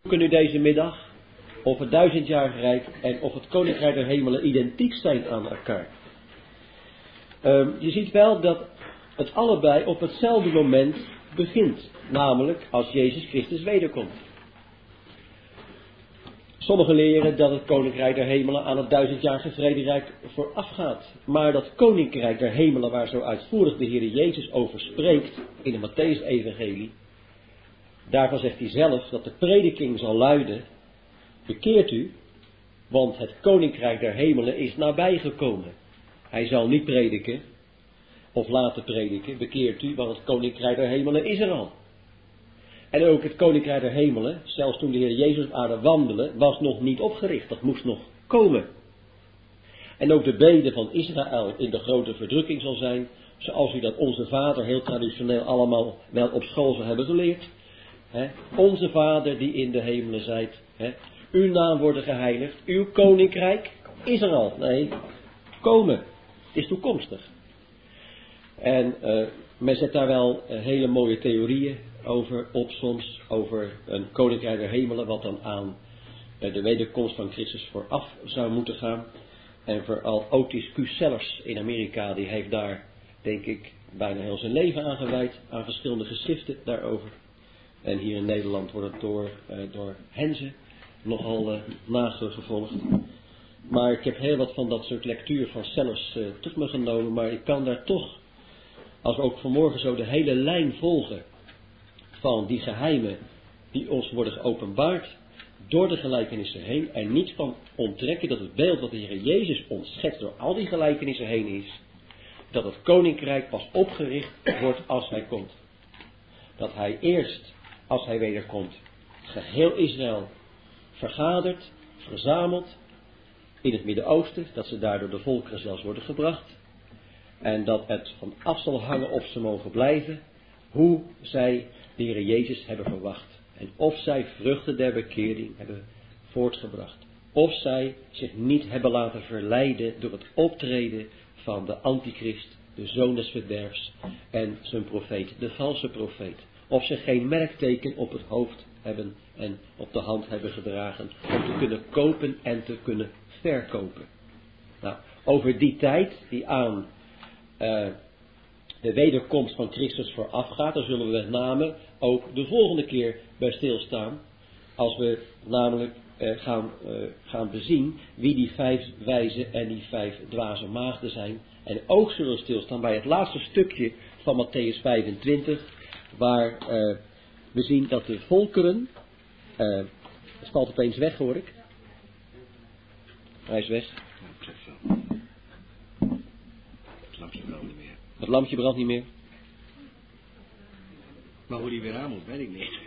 Nu deze middag of het 1000-jarige rijk en of het koninkrijk der hemelen identiek zijn aan elkaar. Je ziet wel dat het allebei op hetzelfde moment begint, namelijk als Jezus Christus wederkomt. Sommigen leren dat het koninkrijk der hemelen aan het 1000-jarige vrederijk voorafgaat, maar dat koninkrijk der hemelen waar zo uitvoerig de Heer Jezus over spreekt in de Mattheüs-evangelie, daarvan zegt hij zelf dat de prediking zal luiden: bekeert u, want het koninkrijk der hemelen is nabijgekomen. Hij zal niet prediken of laten prediken: bekeert u, want het koninkrijk der hemelen is er al. En ook het koninkrijk der hemelen, zelfs toen de Heer Jezus op aarde wandelde, was nog niet opgericht. Dat moest nog komen. En ook de bede van Israël in de grote verdrukking zal zijn, zoals u dat onze Vader heel traditioneel allemaal wel op school zal hebben geleerd. Onze Vader die in de hemelen zijt, uw naam worden geheiligd, uw koninkrijk is er al. Nee, komen. Het is toekomstig. En men zet daar wel hele mooie theorieën over op soms, over een koninkrijk der hemelen, wat dan aan de wederkomst van Christus vooraf zou moeten gaan. En vooral Otis Q. Sellers in Amerika, die heeft daar, denk ik, bijna heel zijn leven aan gewijd, aan verschillende geschriften daarover. En hier in Nederland wordt het door Henze nogal nagevolgd. Maar ik heb heel wat van dat soort lectuur van Sellers tot me genomen, maar ik kan daar toch, als we ook vanmorgen zo de hele lijn volgen van die geheimen die ons worden geopenbaard door de gelijkenissen heen, er niet van onttrekken dat het beeld wat de Heer Jezus ons schetst door al die gelijkenissen heen is, dat het koninkrijk pas opgericht wordt als hij komt. Dat hij eerst, als hij wederkomt, geheel Israël vergadert, verzamelt in het Midden-Oosten, dat ze daardoor de volkeren zelfs worden gebracht. En dat het van af zal hangen of ze mogen blijven, hoe zij de Heer Jezus hebben verwacht. En of zij vruchten der bekering hebben voortgebracht. Of zij zich niet hebben laten verleiden door het optreden van de antichrist, de zoon des verderfs en zijn profeet, de valse profeet. Of ze geen merkteken op het hoofd hebben en op de hand hebben gedragen om te kunnen kopen en te kunnen verkopen. Nou, over die tijd die aan de wederkomst van Christus voorafgaat, daar zullen we met name ook de volgende keer bij stilstaan. Als we namelijk gaan bezien wie die 5 wijze en die 5 dwaze maagden zijn. En ook zullen we stilstaan bij het laatste stukje van Mattheüs 25, waar we zien dat de volkeren, het valt opeens weg hoor ik. Hij is weg. Het lampje brandt niet meer. Maar hoe die weer aan moet, weet ik niet.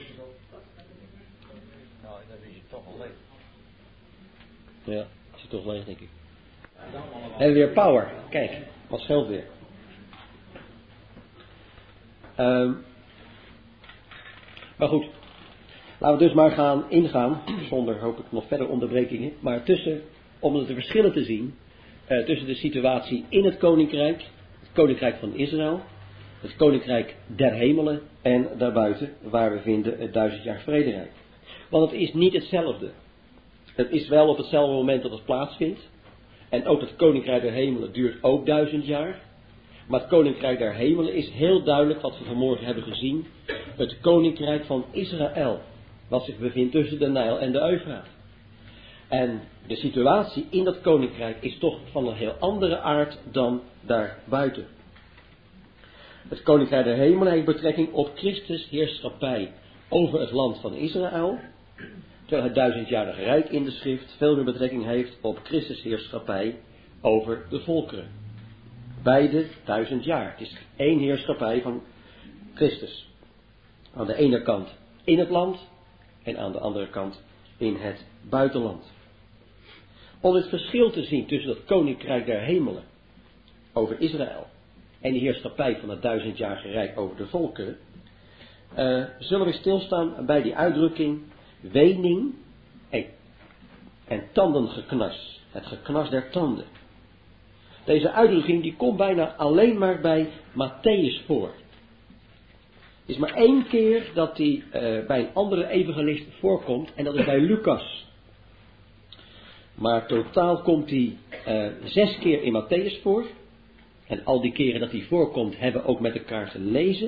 Nou, dan is het toch al leeg. Ja, is het toch leeg, denk ik. En weer power. Kijk, wat scheelt weer. Maar goed. Laten we dus maar gaan ingaan, zonder hoop ik nog verder onderbrekingen. Maar om de verschillen te zien, tussen de situatie in het koninkrijk van Israël, het koninkrijk der hemelen en daarbuiten, waar we vinden het 1000-jaar vrederijk. Want het is niet hetzelfde. Het is wel op hetzelfde moment dat het plaatsvindt. En ook het koninkrijk der hemelen duurt ook 1000 jaar. Maar het koninkrijk der hemelen is heel duidelijk, wat we vanmorgen hebben gezien, het koninkrijk van Israël, wat zich bevindt tussen de Nijl en de Eufraat. En de situatie in dat koninkrijk is toch van een heel andere aard dan daarbuiten. Het koninkrijk der hemelen heeft betrekking op Christus heerschappij over het land van Israël, terwijl het 1000-jarige rijk in de schrift veel meer betrekking heeft op Christus heerschappij over de volkeren. Beide 1000 jaar. Het is één heerschappij van Christus. Aan de ene kant in het land en aan de andere kant in het buitenland. Om het verschil te zien tussen het koninkrijk der hemelen over Israël en de heerschappij van het 1000-jarige rijk over de volkeren, zullen we stilstaan bij die uitdrukking wening en tandengeknars. Het geknars der tanden. Deze uitdrukking die komt bijna alleen maar bij Mattheüs voor. is maar 1 keer dat hij bij een andere evangelist voorkomt en dat is bij Lucas. Maar totaal komt hij 6 keer in Matthäus voor. En al die keren dat hij voorkomt hebben we ook met elkaar gelezen.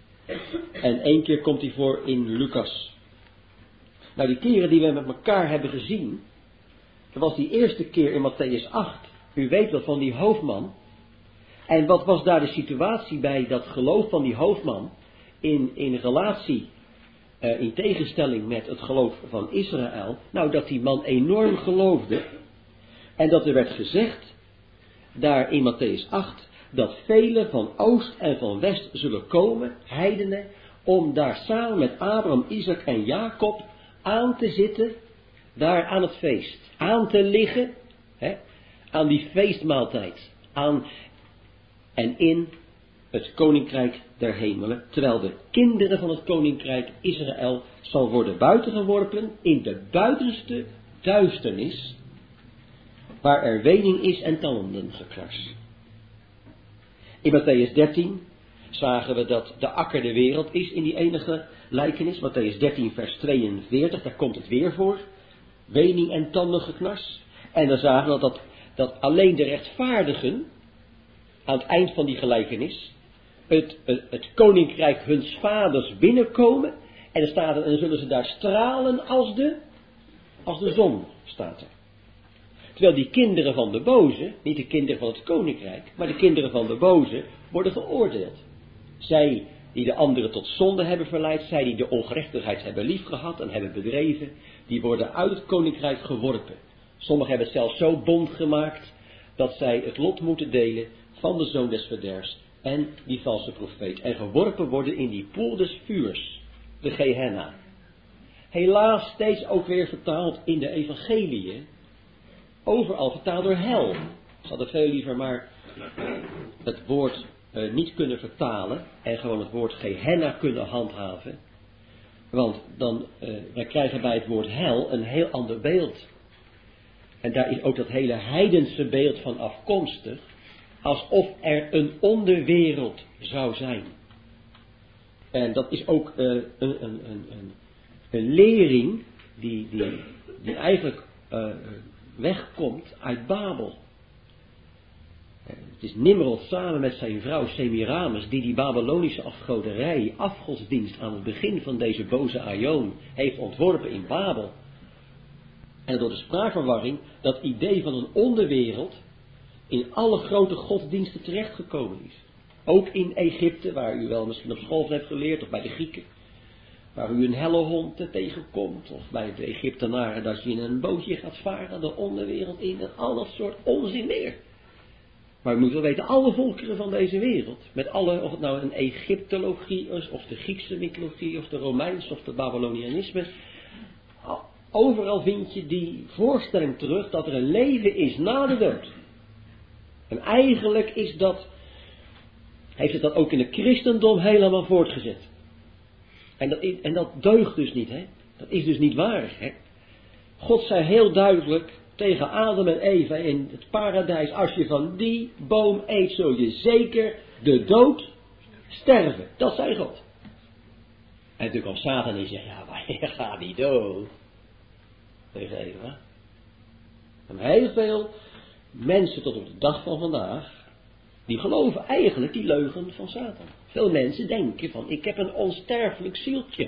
En 1 keer komt hij voor in Lucas. Nou, die keren die we met elkaar hebben gezien, dat was die eerste keer in Matthäus 8. U weet wel van die hoofdman. En wat was daar de situatie bij dat geloof van die hoofdman in relatie, in tegenstelling met het geloof van Israël? Nou, dat die man enorm geloofde. En dat er werd gezegd, daar in Matthäus 8, dat velen van oost en van west zullen komen, heidenen, om daar samen met Abraham, Isaac en Jacob aan te zitten, daar aan het feest. Aan te liggen, aan die feestmaaltijd. En in het koninkrijk der hemelen, terwijl de kinderen van het koninkrijk Israël zal worden buitengeworpen in de buitenste duisternis, waar er wening is en tandengekras. In Matthäus 13 zagen we dat de akker de wereld is in die enige gelijkenis. Matthäus 13 vers 42, daar komt het weer voor. Wening en tandengeknars. En dan zagen we dat alleen de rechtvaardigen aan het eind van die gelijkenis het koninkrijk huns vaders binnenkomen. En dan zullen ze daar stralen als de zon, staat er. Terwijl die kinderen van de boze, niet de kinderen van het koninkrijk, maar de kinderen van de boze worden geoordeeld. Zij die de anderen tot zonde hebben verleid, zij die de ongerechtigheid hebben liefgehad en hebben bedreven, die worden uit het koninkrijk geworpen. Sommigen hebben het zelfs zo bond gemaakt dat zij het lot moeten delen van de zoon des verderfs en die valse profeet. En geworpen worden in die poel des vuurs, de Gehenna. Helaas steeds ook weer vertaald in de evangeliën. Overal vertaald door hel. Ze hadden veel liever maar het woord niet kunnen vertalen en gewoon het woord Gehenna kunnen handhaven. Want wij krijgen bij het woord hel een heel ander beeld. En daar is ook dat hele heidense beeld van afkomstig, alsof er een onderwereld zou zijn. En dat is ook een lering die eigenlijk wegkomt uit Babel. Het is Nimrod samen met zijn vrouw Semiramis die Babylonische afgoderij, afgodsdienst aan het begin van deze boze aion heeft ontworpen in Babel. En door de spraakverwarring dat idee van een onderwereld in alle grote godsdiensten terechtgekomen is. Ook in Egypte, waar u wel misschien op school hebt geleerd, of bij de Grieken. Waar u een hellehond tegenkomt, of bij de Egyptenaren dat je in een bootje gaat varen, de onderwereld in en al dat soort onzin meer. Maar u moet wel weten, alle volkeren van deze wereld, met alle, of het nou een Egyptologie is, of de Griekse mythologie, of de Romeinse, of de Babylonianisme, overal vind je die voorstelling terug dat er een leven is na de dood. En eigenlijk heeft het dat ook in het christendom helemaal voortgezet. En dat deugt dus niet, hè. Dat is dus niet waar, hè. God zei heel duidelijk tegen Adam en Eva in het paradijs, als je van die boom eet, zul je zeker de dood sterven. Dat zei God. En toen kwam Satan en zegt, ja, maar je gaat niet dood. Tegen Eva. En heel veel mensen tot op de dag van vandaag, die geloven eigenlijk die leugen van Satan. Veel mensen denken van, ik heb een onsterfelijk zieltje.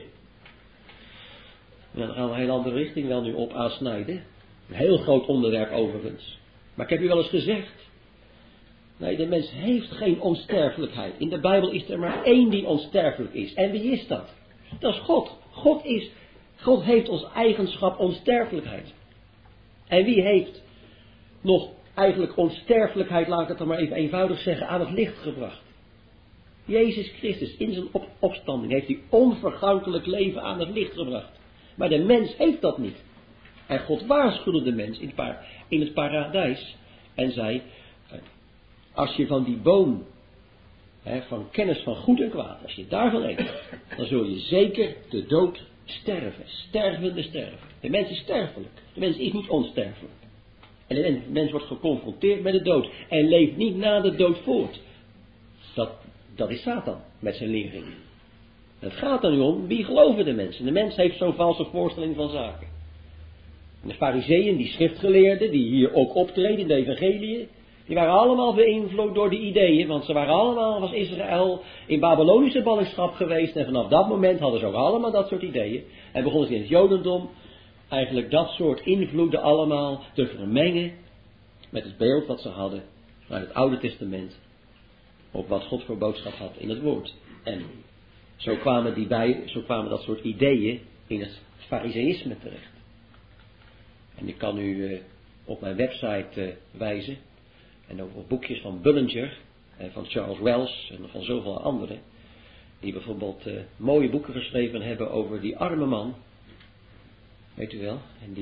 En dan gaan we een heel andere richting wel nu op aansnijden. Een heel groot onderwerp overigens. Maar ik heb u wel eens gezegd, nee, de mens heeft geen onsterfelijkheid. In de Bijbel is er maar één die onsterfelijk is. En wie is dat? Dat is God. God heeft als eigenschap onsterfelijkheid. En wie heeft nog eigenlijk onsterfelijkheid, laat ik het dan maar even eenvoudig zeggen, aan het licht gebracht? Jezus Christus, in zijn opstanding heeft hij onvergankelijk leven aan het licht gebracht. Maar de mens heeft dat niet. En God waarschuwde de mens in het paradijs en zei, als je van die boom, van kennis van goed en kwaad, als je daarvan eet, dan zul je zeker de dood sterven. Stervende sterven. De mens is sterfelijk. De mens is niet onsterfelijk. En de mens wordt geconfronteerd met de dood en leeft niet na de dood voort. Dat is Satan met zijn lering. Het gaat er nu om, wie geloven de mensen? De mens heeft zo'n valse voorstelling van zaken. En de fariseeën, die schriftgeleerden, die hier ook optreden in de evangeliën, die waren allemaal beïnvloed door de ideeën, want ze waren allemaal, was Israël in Babylonische ballingschap geweest en vanaf dat moment hadden ze ook allemaal dat soort ideeën. En begonnen ze in het Jodendom eigenlijk dat soort invloeden allemaal te vermengen met het beeld wat ze hadden uit het Oude Testament op wat God voor boodschap had in het woord. En zo kwamen dat soort ideeën in het fariseïsme terecht. En ik kan u op mijn website wijzen, en ook op boekjes van Bullinger, en van Charles Wells en van zoveel anderen, die bijvoorbeeld mooie boeken geschreven hebben over die arme man, weet u wel, en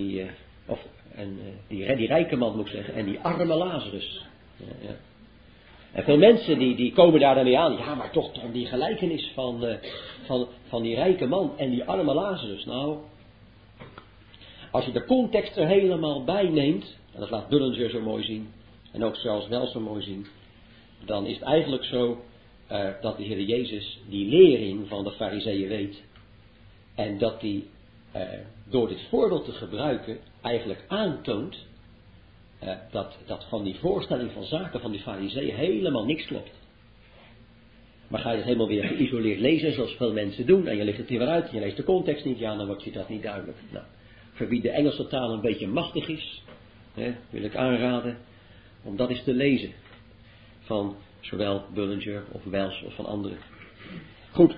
die rijke man moet ik zeggen, en die arme Lazarus. Ja. En veel mensen die komen daar dan mee aan, ja, maar toch die gelijkenis van die rijke man en die arme Lazarus. Nou, als je de context er helemaal bij neemt, en dat laat Bullinger zo mooi zien, en ook Charles Wells zo mooi zien, dan is het eigenlijk zo dat de Heer Jezus die lering van de fariseeën weet, en dat hij door dit voorbeeld te gebruiken eigenlijk aantoont dat van die voorstelling van zaken van die fariseeën helemaal niks klopt. Maar ga je het helemaal weer geïsoleerd lezen, zoals veel mensen doen, en je legt het hier weer uit, en je leest de context niet, ja, dan wordt je dat niet duidelijk. Nou, voor wie de Engelse taal een beetje machtig is, wil ik aanraden om dat eens te lezen. Van zowel Bullinger of Wells of van anderen. Goed.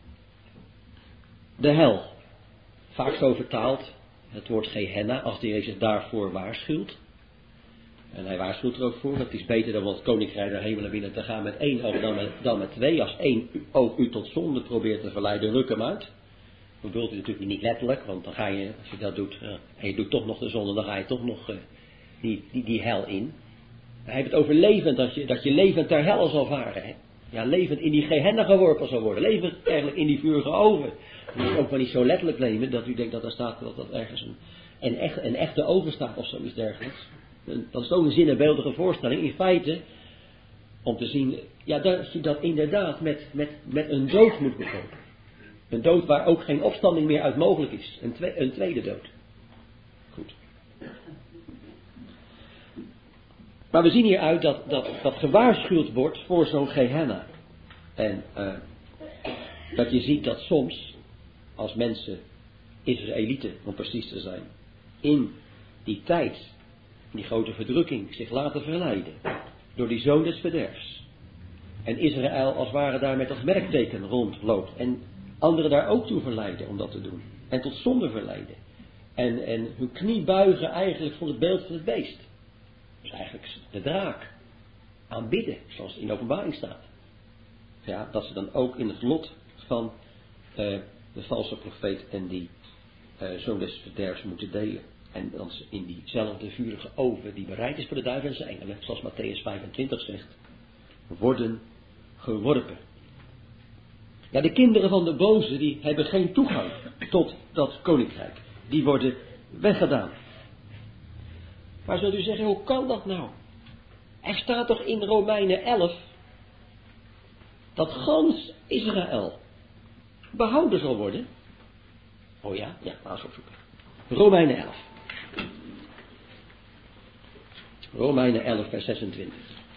De hel. Vaak zo vertaald, het woord Gehenna, als de Jezus daarvoor waarschuwt. En hij waarschuwt er ook voor, het is beter dan het koninkrijk der hemelen binnen te gaan met 1 oog dan met 2. Als 1 oog u tot zonde probeert te verleiden, ruk hem uit. Dat bedoelt u natuurlijk niet letterlijk, want dan ga je, als je dat doet, en je doet toch nog de zonde, dan ga je toch nog die hel in. Hij heeft het over levend, dat je levend ter hel zal varen. Hè? Ja, levend in die Gehenna geworpen zal worden. Levend eigenlijk in die vurige oven. Dat moet je ook maar niet zo letterlijk nemen, dat u denkt dat er staat dat ergens een echte oven staat of zoiets dergelijks. Dat is ook een zinnebeeldige voorstelling. In feite, om te zien, ja, dat je dat inderdaad met een dood moet bekopen. Een dood waar ook geen opstanding meer uit mogelijk is. Een tweede dood. Goed. Maar we zien hieruit dat gewaarschuwd wordt voor zo'n Gehenna. En dat je ziet dat soms, als mensen, Israëlieten om precies te zijn, in die tijd, die grote verdrukking, zich laten verleiden door die zoon des verderfs. En Israël als het ware daar met als merkteken rondloopt. En anderen daar ook toe verleiden om dat te doen. En tot zonde verleiden. En hun knie buigen eigenlijk voor het beeld van het beest. Dus eigenlijk de draak aanbidden, zoals het in de openbaring staat. Ja, dat ze dan ook in het lot van de valse profeet en die zoon des verderfs moeten delen. En dan ze in diezelfde vurige oven die bereid is voor de duivel en zijn engelen, zoals Matthäus 25 zegt, worden geworpen. Ja, de kinderen van de boze, die hebben geen toegang tot dat koninkrijk. Die worden weggedaan. Maar zult u zeggen, hoe kan dat nou? Er staat toch in Romeinen 11 dat gans Israël behouden zal worden? Oh ja, laten we opzoeken. Romeinen 11. Romeinen 11 vers 26.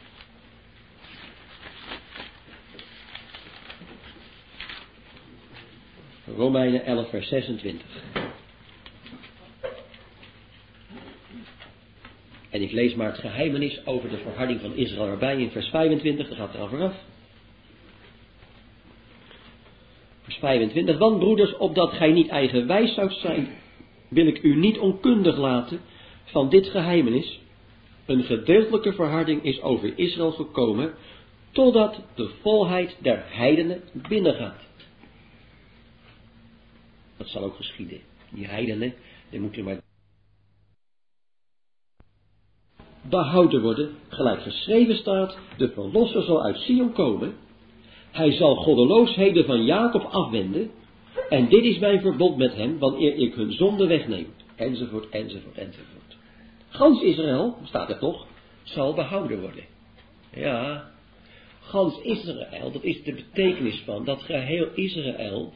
Romeinen 11 vers 26. En ik lees maar het geheimenis over de verharding van Israël erbij in vers 25, dat gaat er al vooraf. Vers 25, want broeders, opdat gij niet eigenwijs zoudt zijn, wil ik u niet onkundig laten van dit geheimenis. Een gedeeltelijke verharding is over Israël gekomen, totdat de volheid der heidenen binnengaat. Dat zal ook geschieden. Die heidenen, die moeten maar behouden worden, gelijk geschreven staat, de verlosser zal uit Sion komen, hij zal goddeloosheden van Jacob afwenden, en dit is mijn verbond met hem, wanneer ik hun zonde wegneem, enzovoort, enzovoort, enzovoort. Gans Israël, staat er toch, zal behouden worden. Ja, Gans Israël, dat is de betekenis van dat geheel Israël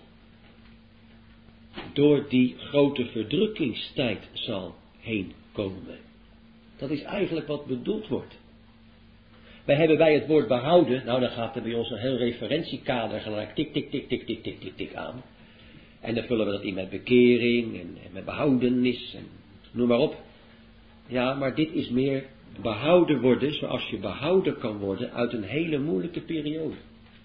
door die grote verdrukkingstijd zal heen komen. Dat is eigenlijk wat bedoeld wordt. Wij hebben bij het woord behouden, nou dan gaat er bij ons een heel referentiekader gelijk tik, tik, tik, tik, tik, tik, tik, tik aan. En dan vullen we dat in met bekering en met behoudenis en noem maar op. Ja, maar dit is meer behouden worden zoals je behouden kan worden uit een hele moeilijke periode.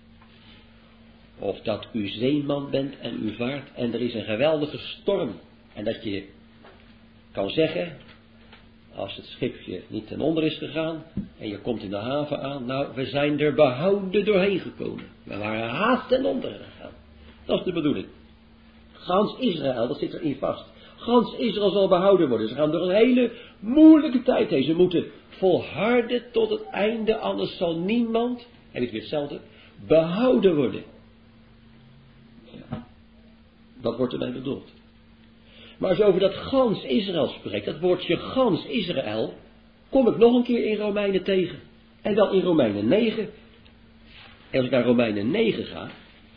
Of dat u zeeman bent en u vaart en er is een geweldige storm. En dat je kan zeggen, als het schipje niet ten onder is gegaan en je komt in de haven aan, nou, we zijn er behouden doorheen gekomen. We waren haast ten onder gegaan. Dat is de bedoeling. Gans Israël, dat zit erin vast. Gans Israël zal behouden worden. Ze gaan door een hele moeilijke tijd heen. Ze moeten volharden tot het einde, anders zal niemand, en het weer hetzelfde, behouden worden. Ja, dat wordt erbij bedoeld. Maar als je over dat gans Israël spreekt, dat woordje gans Israël, kom ik nog een keer in Romeinen tegen. En dan in Romeinen 9. En als ik naar Romeinen 9 ga,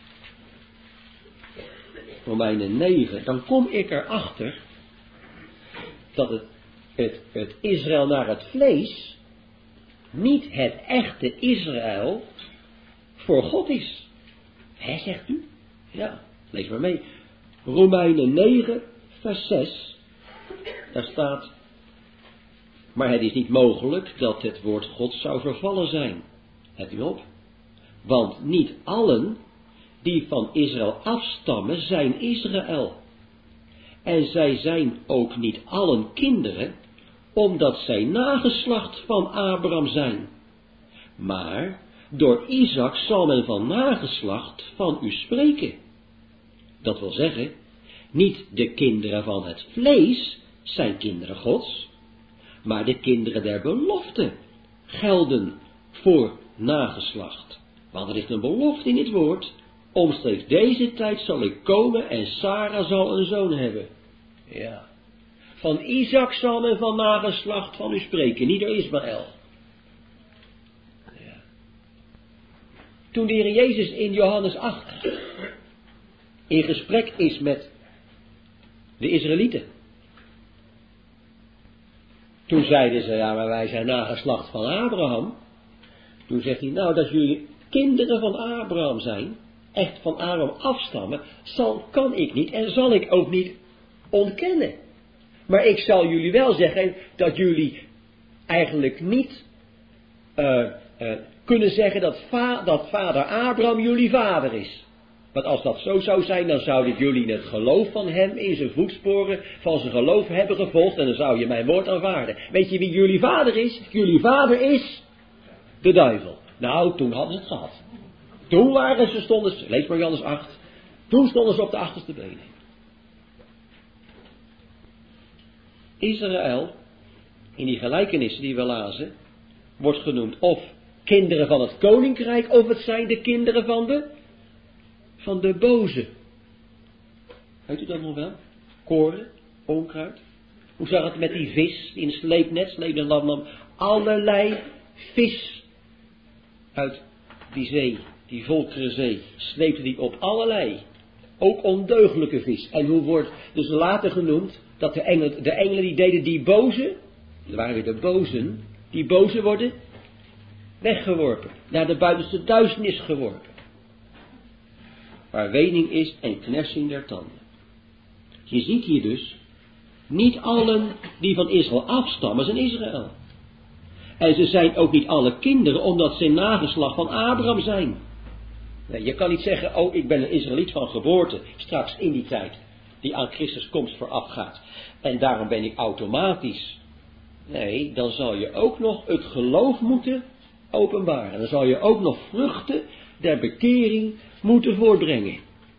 Romeinen 9, dan kom ik erachter dat het Israël naar het vlees niet het echte Israël voor God is. Hè, zegt u? Ja, lees maar mee. Romeinen 9, vers 6, daar staat, maar het is niet mogelijk dat het woord God zou vervallen zijn. Let u op. Want niet allen die van Israël afstammen zijn Israël. En zij zijn ook niet allen kinderen, omdat zij nageslacht van Abraham zijn. Maar door Isaac zal men van nageslacht van u spreken. Dat wil zeggen, niet de kinderen van het vlees zijn kinderen Gods, maar de kinderen der belofte gelden voor nageslacht. Want er is een belofte in het woord, omstreeks deze tijd zal ik komen en Sarah zal een zoon hebben. Ja. Van Isaac zal men van nageslacht van u spreken, niet door Ismaël. Ja. Toen de Heer Jezus in Johannes 8 in gesprek is met de Israëlieten. Toen zeiden ze, ja, maar wij zijn nageslacht van Abraham. Toen zegt hij, nou, dat jullie kinderen van Abraham zijn, echt van Abraham afstammen, kan ik niet en zal ik ook niet ontkennen. Maar ik zal jullie wel zeggen dat jullie eigenlijk niet kunnen zeggen dat vader Abraham jullie vader is. Want als dat zo zou zijn, dan zouden jullie het geloof van hem in zijn voetsporen van zijn geloof hebben gevolgd en dan zou je mijn woord aanvaarden. Weet je wie jullie vader is? Jullie vader is de duivel. Nou, toen hadden ze het gehad. Toen lees maar Johannes 8, toen stonden ze op de achterste benen. Israël, in die gelijkenissen die we lazen, wordt genoemd of kinderen van het koninkrijk, of het zijn de kinderen van de boze. Weet u dat nog wel? Koren, onkruid. Hoe zag het met die vis in het sleepnet? Sleepnet nam allerlei vis uit die zee, die Volkerenzee, sleepte die op allerlei, ook ondeugelijke vis. En hoe wordt dus later genoemd dat de engelen die deden die boze, dat waren weer de bozen, die boze worden weggeworpen, naar de buitenste duisternis geworpen. Waar wening is en knersing der tanden. Je ziet hier dus, niet allen die van Israël afstammen zijn Israël. En ze zijn ook niet alle kinderen, omdat ze nageslacht van Abraham zijn. Nee, je kan niet zeggen, oh, ik ben een Israëliet van geboorte, straks in die tijd, die aan Christus komst voorafgaat. En daarom ben ik automatisch. Nee, dan zal je ook nog het geloof moeten openbaren. Dan zal je ook nog vruchten der bekering moeten voortbrengen.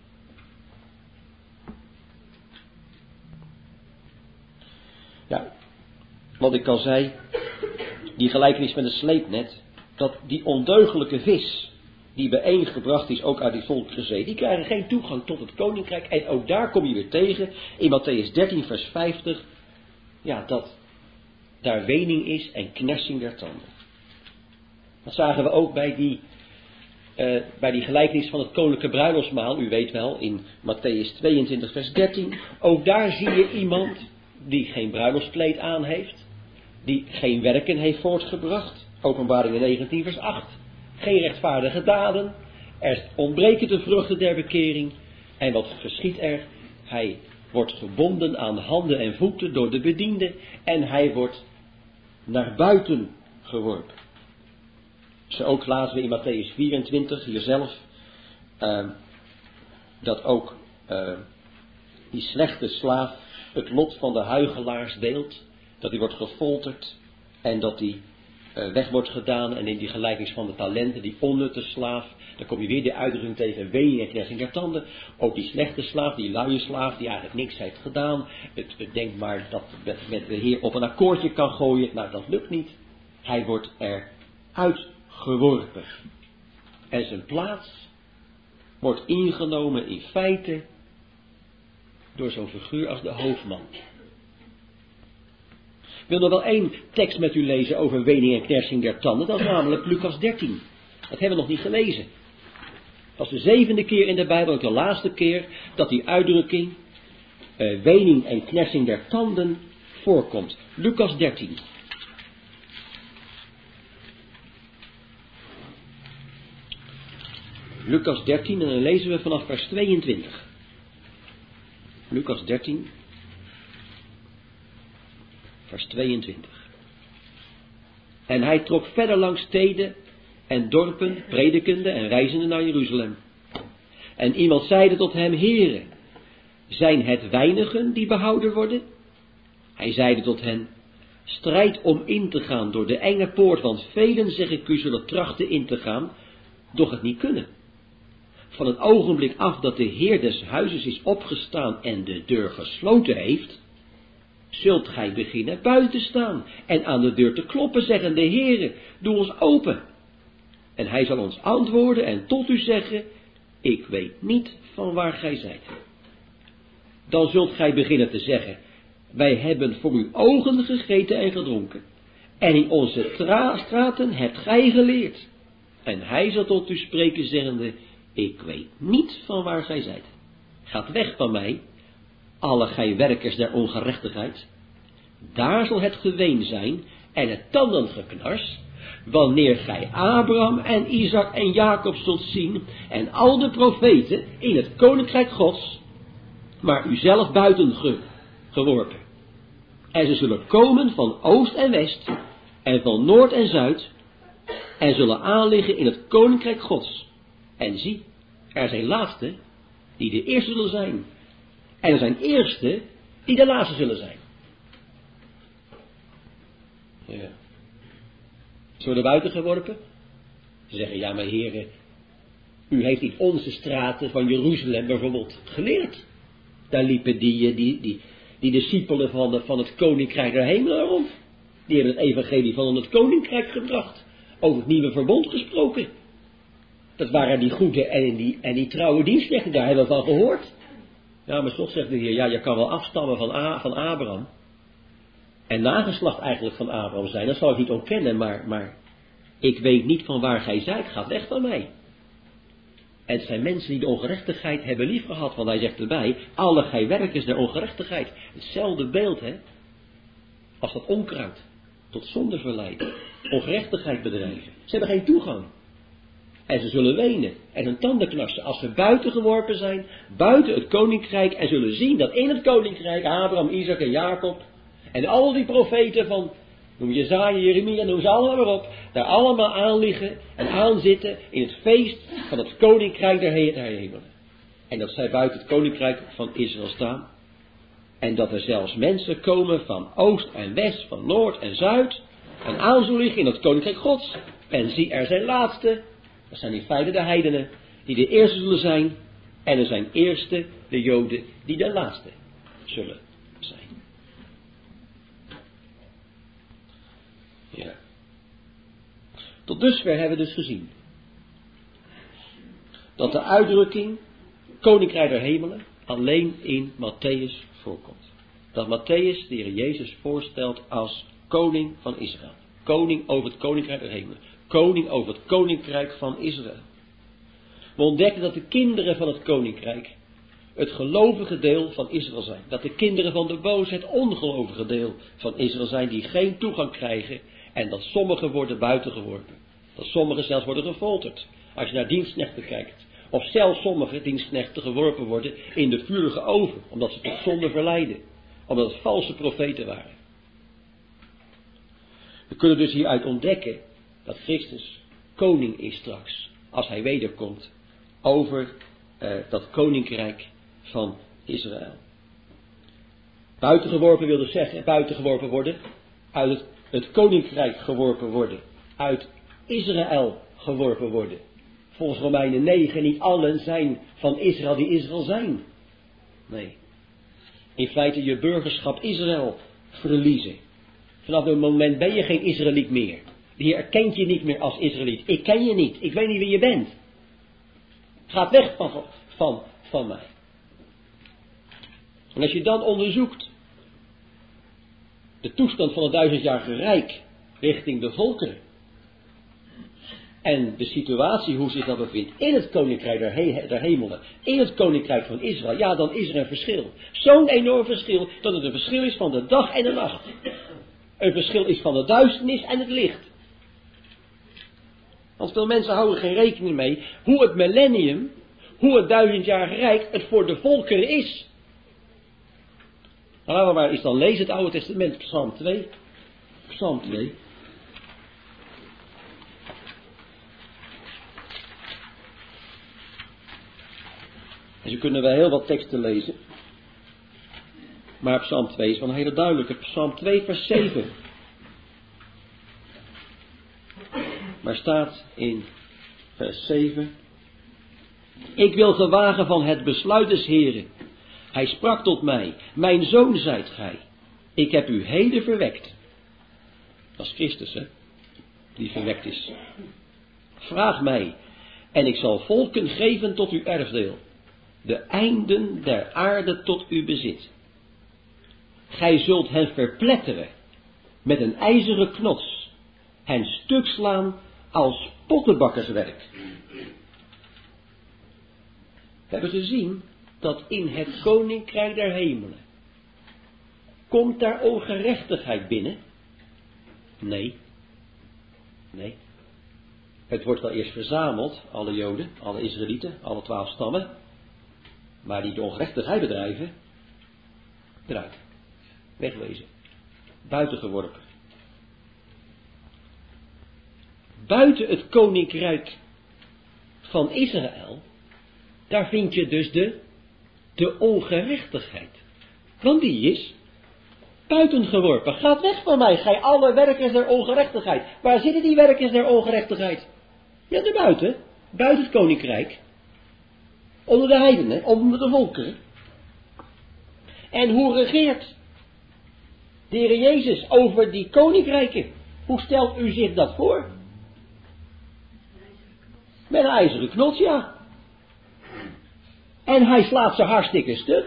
Ja, wat ik al zei, die gelijkenis met een sleepnet, dat die ondeugelijke vis, die bijeengebracht is ook uit die Volkerenzee, die krijgen geen toegang tot het koninkrijk. En ook daar kom je weer tegen, in Matthäus 13 vers 50, ja, dat daar wening is en knersing der tanden. Dat zagen we ook bij die bij die gelijkenis van het koninklijke bruiloftsmaal, u weet wel, in Matthäus 22 vers 13, ook daar zie je iemand die geen bruiloftskleed aan heeft, die geen werken heeft voortgebracht, Openbaringen 19 vers 8, geen rechtvaardige daden, er ontbreken de vruchten der bekering, en wat geschiet er? Hij wordt gebonden aan handen en voeten door de bedienden en hij wordt naar buiten geworpen. Zo ook lazen we in Matthäus 24 hier zelf dat ook die slechte slaaf het lot van de huichelaars deelt, dat hij wordt gefolterd en dat hij weg wordt gedaan. En in die gelijkenis van de talenten, die onnutte slaaf, dan kom je weer de uitdrukking tegen, wening en knetsing der tanden. Ook die slechte slaaf, die luie slaaf, die eigenlijk niks heeft gedaan. Het denkt maar dat het met de Heer op een akkoordje kan gooien. Nou, dat lukt niet. Hij wordt eruit geworpen. En zijn plaats wordt ingenomen in feite door zo'n figuur als de hoofdman. Ik wil nog wel één tekst met u lezen over wening en knersing der tanden. Dat is namelijk Lucas 13. Dat hebben we nog niet gelezen. Dat is de 7e keer in de Bijbel, ook de laatste keer, dat die uitdrukking wening en knersing der tanden voorkomt. Lucas 13. Lucas 13 en dan lezen we vanaf vers 22. Lucas 13, vers 22. En hij trok verder langs steden en dorpen, predikende en reizende naar Jeruzalem. En iemand zeide tot hem, Heere, zijn het weinigen die behouden worden? Hij zeide tot hen, strijd om in te gaan door de enge poort, want velen, zeg ik u, zullen trachten in te gaan, doch het niet kunnen. Van het ogenblik af dat de Heer des huizes is opgestaan en de deur gesloten heeft, zult gij beginnen buiten te staan en aan de deur te kloppen, zeggende, Heere, doe ons open. En hij zal ons antwoorden en tot u zeggen, ik weet niet van waar gij zijt. Dan zult gij beginnen te zeggen, wij hebben voor uw ogen gegeten en gedronken, en in onze straten hebt gij geleerd. En hij zal tot u spreken, zeggende, ik weet niet van waar gij zijt. Gaat weg van mij, alle gij werkers der ongerechtigheid. Daar zal het geween zijn en het tandengeknars, wanneer gij Abraham en Isaac en Jacob zult zien en al de profeten in het koninkrijk Gods, maar u zelf buiten geworpen. En ze zullen komen van oost en west en van noord en zuid en zullen aanliggen in het koninkrijk Gods. En zie, er zijn laatsten die de eerste zullen zijn. En er zijn eersten die de laatste zullen zijn. Ja. Ze worden buiten geworpen. Ze zeggen, ja maar heren, u heeft in onze straten van Jeruzalem bijvoorbeeld geleerd. Daar liepen die discipelen van het koninkrijk der hemelen rond. Die hebben het evangelie van het koninkrijk gebracht. Over het nieuwe verbond gesproken. Dat waren die goede en die trouwe dienstknechten, daar hebben we van gehoord. Ja, maar toch zegt de Heer, ja, je kan wel afstammen van Abraham. En nageslacht eigenlijk van Abraham zijn, dat zal ik niet ontkennen, maar ik weet niet van waar gij zijt, gaat weg van mij. En het zijn mensen die de ongerechtigheid hebben lief gehad, want hij zegt erbij, alle gij werkers der ongerechtigheid. Hetzelfde beeld, hè, als dat onkruid, tot zonde verleiden, ongerechtigheid bedrijven. Ze hebben geen toegang. En ze zullen wenen en hun tanden knarsen als ze buiten geworpen zijn, buiten het koninkrijk, en zullen zien dat in het koninkrijk Abraham, Isaac en Jacob en al die profeten van, noem Jesaja, Jeremia, noem ze allemaal maar op, daar allemaal aan liggen en aanzitten in het feest van het koninkrijk der hemelen. En dat zij buiten het koninkrijk van Israël staan. En dat er zelfs mensen komen van oost en west, van noord en zuid, en aan zullen liggen in het koninkrijk Gods. En zie, er zijn laatste. Dat zijn in feite de heidenen die de eerste zullen zijn. En er zijn eerste de Joden die de laatste zullen zijn. Ja. Tot dusver hebben we dus gezien dat de uitdrukking Koninkrijk der Hemelen alleen in Matthäus voorkomt. Dat Matthäus de Heer Jezus voorstelt als koning van Israël. Koning over het Koninkrijk der Hemelen. Koning over het Koninkrijk van Israël. We ontdekken dat de kinderen van het koninkrijk het gelovige deel van Israël zijn. Dat de kinderen van de boos het ongelovige deel van Israël zijn, die geen toegang krijgen en dat sommigen worden buitengeworpen. Dat sommigen zelfs worden gefolterd. Als je naar dienstknechten kijkt. Of zelfs sommige dienstknechten geworpen worden in de vurige oven, omdat ze tot zonde verleiden. Omdat het valse profeten waren. We kunnen dus hieruit ontdekken dat Christus koning is straks, als hij wederkomt, over dat koninkrijk van Israël. Buitengeworpen wil dus zeggen, buitengeworpen worden, uit het koninkrijk geworpen worden, uit Israël geworpen worden. Volgens Romeinen 9, niet allen zijn van Israël die Israël zijn. Nee. In feite je burgerschap Israël verliezen. Vanaf dat moment ben je geen Israëliet meer. De Heer erkent je niet meer als Israëliet. Ik ken je niet. Ik weet niet wie je bent. Ga weg van mij. En als je dan onderzoekt de toestand van het 1000-jarige rijk richting de volkeren. En de situatie hoe zich dat bevindt in het koninkrijk der hemelen, in het koninkrijk van Israël, ja, dan is er een verschil. Zo'n enorm verschil dat het een verschil is van de dag en de nacht. Een verschil is van de duisternis en het licht. Want veel mensen houden geen rekening mee hoe het millennium, hoe het 1000-jarige rijk het voor de volkeren is. Nou, laten we maar eens dan lezen het Oude Testament, Psalm 2. Psalm 2. En zo kunnen we heel wat teksten lezen. Maar Psalm 2 is wel een hele duidelijke. Psalm 2 vers 7. Maar staat in vers 7. Ik wil gewagen van het besluit des Heren. Hij sprak tot mij. Mijn zoon zijt gij. Ik heb u heden verwekt. Dat is Christus, hè. Die verwekt is. Vraag mij. En ik zal volken geven tot uw erfdeel. De einden der aarde tot uw bezit. Gij zult hen verpletteren met een ijzeren knots, hen stuk slaan als pottenbakkerswerk. We hebben gezien dat in het koninkrijk der hemelen, komt daar ongerechtigheid binnen? Nee. Nee. Het wordt wel eerst verzameld, alle Joden, alle Israëlieten, alle 12 stammen. Maar die de ongerechtigheid bedrijven, eruit. Wegwezen. Buitengeworpen. Buiten het koninkrijk van Israël, daar vind je dus de ongerechtigheid. Want die is buitengeworpen. Gaat weg van mij, gij alle werkers der ongerechtigheid. Waar zitten die werkers der ongerechtigheid? Ja, daarbuiten. Buiten het koninkrijk. Onder de heidenen, onder de volkeren. En hoe regeert de Heer Jezus over die koninkrijken? Hoe stelt u zich dat voor? Met een ijzeren knots, ja. En hij slaat ze hartstikke stuk.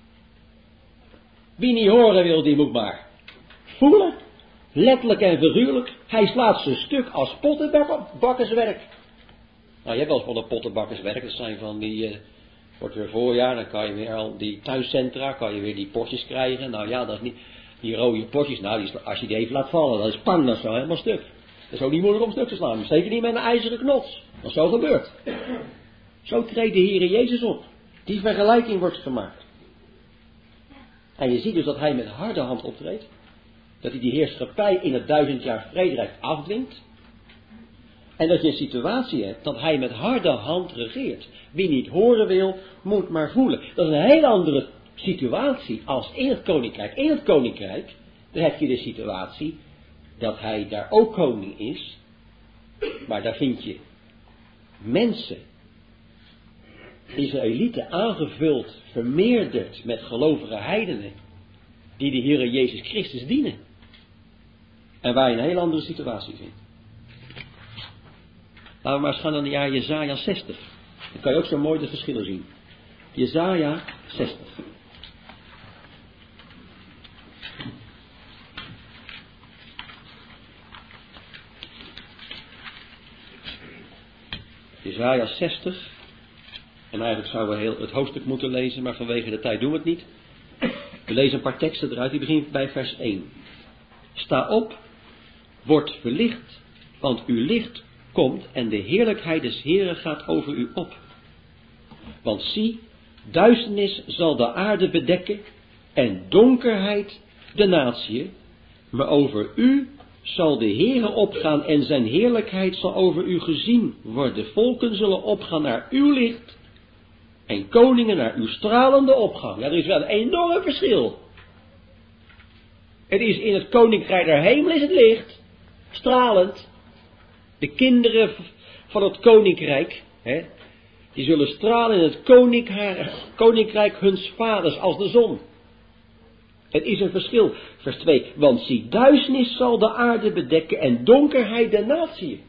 Wie niet horen wil, die moet maar voelen. Letterlijk en figuurlijk. Hij slaat ze stuk als pottenbakkerswerk. Nou, je hebt wel eens van een pottenbakkerswerk. Dat zijn van die, wordt weer voorjaar, dan kan je weer al die thuiscentra, kan je weer die potjes krijgen. Nou ja, dat is niet, die rode potjes, nou, als je die even laat vallen, dan is pang, dat is zo helemaal stuk. Dat is ook niet moeilijk om stuk te slaan. Zeker niet met een ijzeren knots. Dat is zo gebeurd. Zo treedt de Heer Jezus op. Die vergelijking wordt gemaakt. En je ziet dus dat hij met harde hand optreedt. Dat hij die heerschappij in het 1000 jaar vrederijk afdwingt. En dat je een situatie hebt dat hij met harde hand regeert. Wie niet horen wil, moet maar voelen. Dat is een hele andere situatie als in het koninkrijk. In het koninkrijk, dan heb je de situatie dat hij daar ook koning is. Maar daar vind je mensen, Israëlieten, aangevuld, vermeerderd met gelovige heidenen, die de Heere Jezus Christus dienen. En waar je een heel andere situatie vindt. Laten we maar eens gaan naar het jaar Jesaja 60. Dan kan je ook zo mooi de verschillen zien. Jesaja 60. Jesaja 60. En eigenlijk zouden we heel het hoofdstuk moeten lezen, maar vanwege de tijd doen we het niet. We lezen een paar teksten eruit, die beginnen bij vers 1. Sta op, word verlicht, want uw licht komt en de heerlijkheid des Heeren gaat over u op. Want zie, duisternis zal de aarde bedekken en donkerheid de natieën, maar over u zal de Heere opgaan en zijn heerlijkheid zal over u gezien worden. Volken zullen opgaan naar uw licht en koningen naar uw stralende opgang. Ja, er is wel een enorm verschil. Het is in het koninkrijk der hemel is het licht, stralend. De kinderen van het koninkrijk, die zullen stralen in het koninkrijk huns vaders als de zon. Het is een verschil. Vers 2. Want zie, duisternis zal de aarde bedekken en donkerheid de natieën.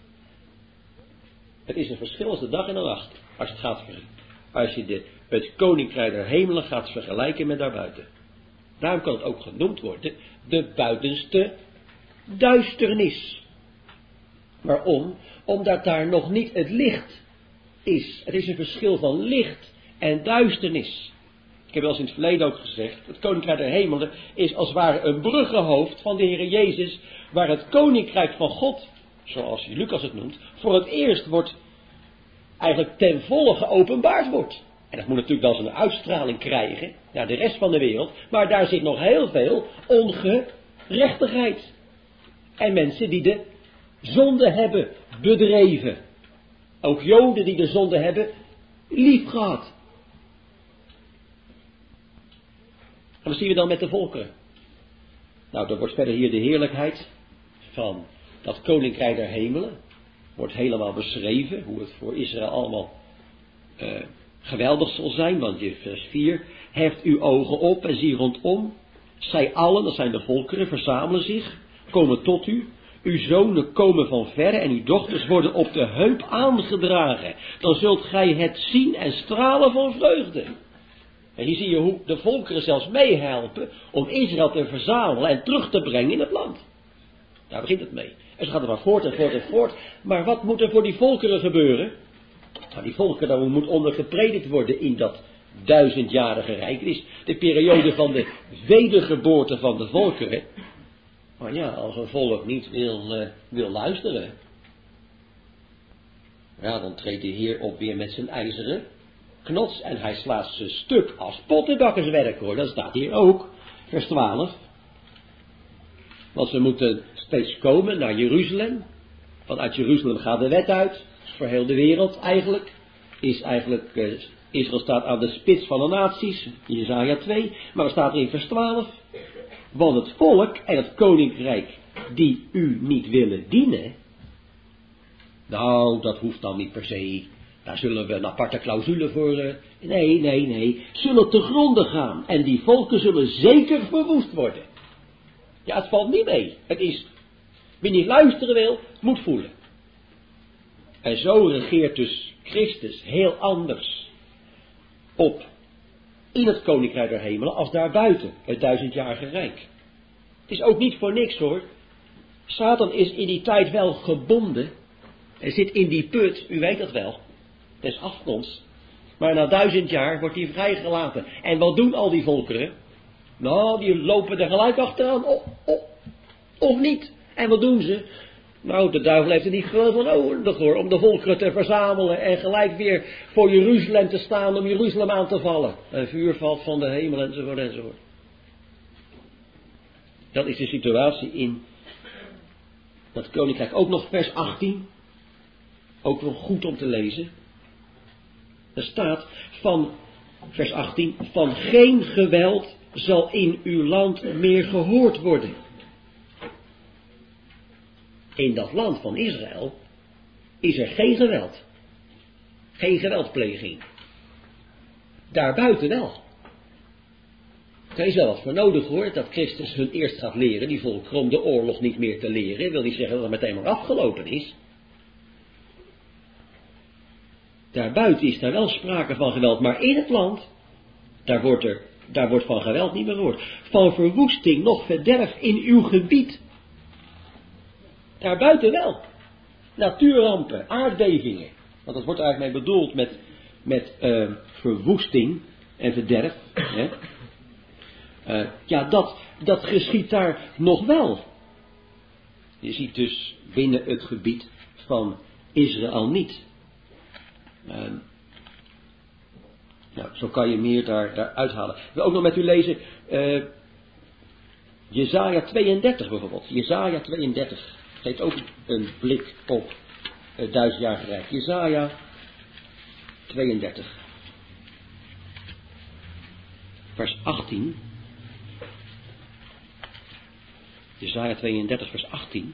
Het is een verschil als de dag en de nacht. Als je het koninkrijk der hemelen gaat vergelijken met daarbuiten. Daarom kan het ook genoemd worden de buitenste duisternis. Waarom? Omdat daar nog niet het licht is. Het is een verschil van licht en duisternis. Ik heb wel eens in het verleden ook gezegd, het koninkrijk der hemelen is als het ware een bruggenhoofd van de Heer Jezus, waar het koninkrijk van God, zoals Lucas het noemt, voor het eerst wordt, eigenlijk ten volle geopenbaard wordt. En dat moet natuurlijk wel zijn uitstraling krijgen naar de rest van de wereld, maar daar zit nog heel veel ongerechtigheid. En mensen die de zonde hebben bedreven. Ook Joden die de zonde hebben lief gehad. En wat zien we dan met de volkeren? Nou, er wordt verder hier de heerlijkheid van dat koninkrijk der hemelen. Wordt helemaal beschreven, hoe het voor Israël allemaal geweldig zal zijn. Want in vers 4, heft uw ogen op en zie rondom. Zij allen, dat zijn de volkeren, verzamelen zich, komen tot u. Uw zonen komen van verre en uw dochters worden op de heup aangedragen. Dan zult gij het zien en stralen van vreugde. En hier zie je hoe de volkeren zelfs meehelpen om Israël te verzamelen en terug te brengen in het land. Daar begint het mee. En zo gaat het maar voort en voort en voort. Maar wat moet er voor die volkeren gebeuren? Nou, die volkeren, daar moet onder gepredikt worden in dat 1000-jarige rijk. Het is de periode van de wedergeboorte van de volkeren. Maar ja, als een volk niet wil luisteren, ja, dan treedt de Heer op weer met zijn ijzeren knots en hij slaat ze stuk als pottenbakkerswerk, hoor. Dat staat hier ook, vers 12. Want ze moeten steeds komen naar Jeruzalem. Vanuit Jeruzalem gaat de wet uit, voor heel de wereld eigenlijk. Israël staat aan de spits van de naties, Jesaja 2, maar er staat er in vers 12. Want het volk en het koninkrijk die u niet willen dienen, nou, dat hoeft dan niet per se. Daar zullen we een aparte clausule voor. Nee. Zullen te gronde gaan. En die volken zullen zeker verwoest worden. Ja, het valt niet mee. Het is, wie niet luisteren wil, moet voelen. En zo regeert dus Christus heel anders op in het koninkrijk der hemelen als daarbuiten, het 1000-jarige rijk. Het is ook niet voor niks, hoor. Satan is in die tijd wel gebonden. Hij zit in die put, u weet dat wel, des afgronds. Maar na 1000 jaar wordt hij vrijgelaten. En wat doen al die volkeren? Nou, die lopen er gelijk achteraan. Of niet. En wat doen ze? Nou, de duivel heeft er niet veel van nodig, hoor, om de volkeren te verzamelen en gelijk weer voor Jeruzalem te staan om Jeruzalem aan te vallen. En vuur valt van de hemel enzovoort enzovoort. Dat is de situatie in dat koninkrijk. Ook nog vers 18. Ook wel goed om te lezen. Er staat van vers 18. Van geen geweld zal in uw land meer gehoord worden. In dat land van Israël is er geen geweld. Geen geweldpleging. Daarbuiten wel. Er is wel wat voor nodig, hoor, dat Christus hun eerst gaat leren, die volkeren, om de oorlog niet meer te leren. Ik wil niet zeggen dat het meteen maar afgelopen is. Daarbuiten is daar wel sprake van geweld, maar in het land, daar wordt van geweld niet meer gehoord. Van verwoesting nog verderf in uw gebied. Daarbuiten wel. Natuurrampen, aardbevingen. Want dat wordt eigenlijk mee bedoeld met verwoesting en verderf. Hè? Dat geschiedt daar nog wel. Je ziet dus binnen het gebied van Israël niet. Zo kan je meer daar uithalen. Ik wil ook nog met u lezen Jesaja 32 bijvoorbeeld. Jesaja 32 geeft ook een blik op het 1000-jarige rijk. Jesaja 32 vers 18. Jesaja 32 vers 18.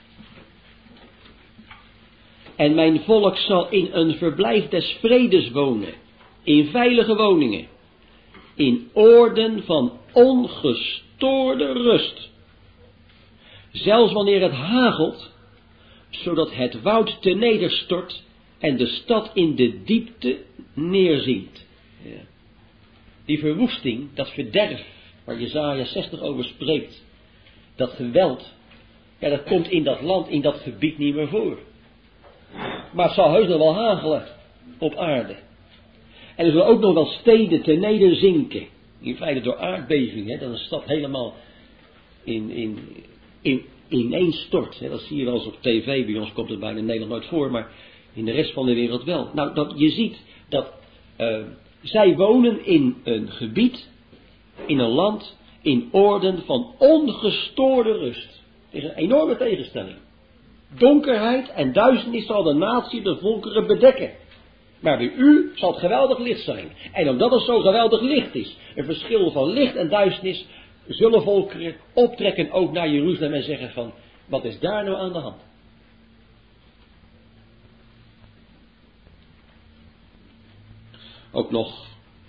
En mijn volk zal in een verblijf des vredes wonen, in veilige woningen, in oorden van ongestoorde rust. Zelfs wanneer het hagelt, zodat het woud te nederstort en de stad in de diepte neerzinkt. Ja. Die verwoesting, dat verderf, waar Jesaja 60 over spreekt, dat geweld, dat komt in dat land, in dat gebied niet meer voor. Maar het zal heus nog wel hagelen op aarde. En er zullen ook nog wel steden ten nederzinken. In feite door aardbeving, dat een stad helemaal ineens stort. Dat zie je wel eens op tv, bij ons komt het bijna in Nederland nooit voor, maar in de rest van de wereld wel. Nou, je ziet dat zij wonen in een gebied, in een land, in oorden van ongestoorde rust. Het is een enorme tegenstelling. Donkerheid en duisternis zal de natie, de volkeren bedekken. Maar bij u zal het geweldig licht zijn. En omdat het zo geweldig licht is, een verschil van licht en duisternis, zullen volkeren optrekken ook naar Jeruzalem en zeggen van, wat is daar nou aan de hand? Ook nog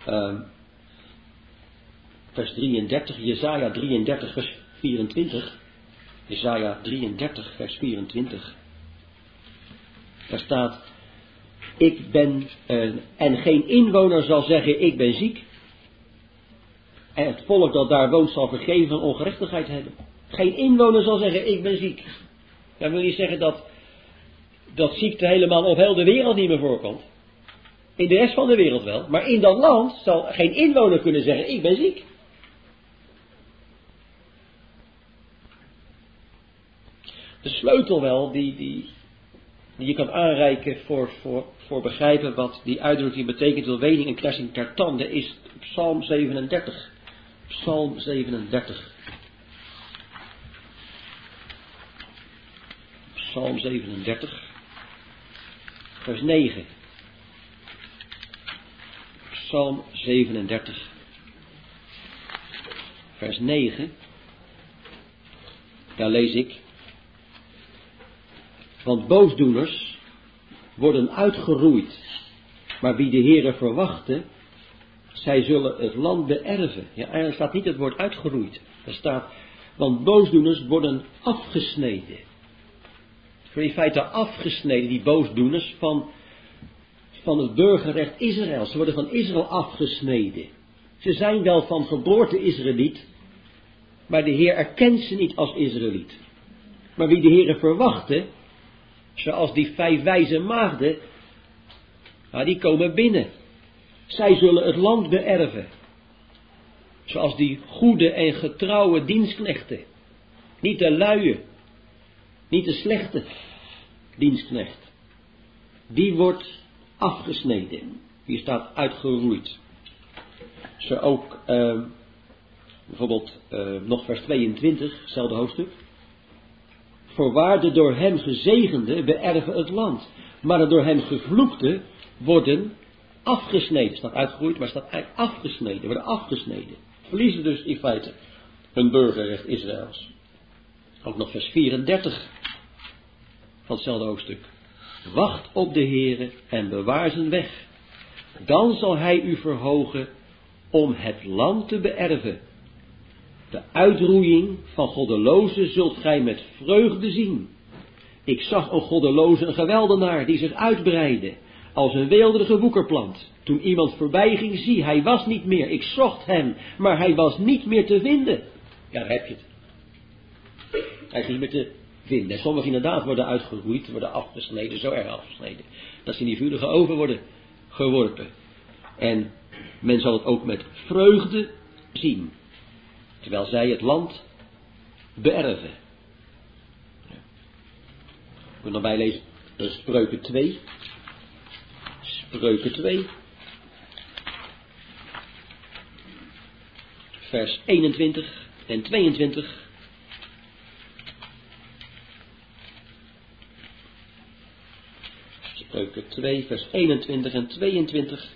vers 33, Jesaja 33 vers 24. Jesaja 33 vers 24. Daar staat, ik ben, en geen inwoner zal zeggen, ik ben ziek. En het volk dat daar woont zal vergeven van ongerechtigheid hebben. Geen inwoner zal zeggen, ik ben ziek. Dat wil niet zeggen dat ziekte helemaal op heel de wereld niet meer voorkomt. In de rest van de wereld wel. Maar in dat land zal geen inwoner kunnen zeggen, ik ben ziek. De sleutel wel, die je kan aanreiken voor begrijpen wat die uitdrukking betekent, wil wening en knarsen ter tanden, is Psalm 37. Psalm 37. Psalm 37. Vers 9. Psalm 37. Vers 9. Daar lees ik. Want boosdoeners worden uitgeroeid, maar wie de Heere verwachten, zij zullen het land beërven. Ja, eigenlijk staat niet het woord uitgeroeid. Er staat, want boosdoeners worden afgesneden. In feite afgesneden, die boosdoeners, van het burgerrecht Israël. Ze worden van Israël afgesneden. Ze zijn wel van geboorte Israëliet, maar de Heer erkent ze niet als Israëliet. Maar wie de Heere verwachten, zoals die 5 wijze maagden, die komen binnen. Zij zullen het land beërven. Zoals die goede en getrouwe dienstknechten. Niet de luie, niet de slechte dienstknecht. Die wordt afgesneden. Die staat uitgeroeid. Zo ook bijvoorbeeld nog vers 22, hetzelfde hoofdstuk. Voorwaar de door hem gezegende beërven het land, maar de door hem gevloekte worden afgesneden. Staat uitgeroeid, maar staat afgesneden, worden afgesneden. Verliezen dus in feite hun burgerrecht Israëls. Ook nog vers 34 van hetzelfde hoofdstuk. Wacht op de Heere en bewaar zijn weg. Dan zal hij u verhogen om het land te beërven. De uitroeiing van goddelozen zult gij met vreugde zien. Ik zag een goddeloze, een geweldenaar, die zich uitbreidde, als een weelderige woekerplant. Toen iemand voorbij ging, zie, hij was niet meer. Ik zocht hem, maar hij was niet meer te vinden. Ja, daar heb je het. Hij is niet meer te vinden. En sommigen inderdaad worden uitgeroeid, worden afgesneden, zo erg afgesneden, dat ze in die vurige oven worden geworpen. En men zal het ook met vreugde zien, terwijl zij het land beërven. Ik wil nog bijlezen Spreuken 2. Spreuken 2. Vers 21 en 22. Spreuken 2, vers 21 en 22.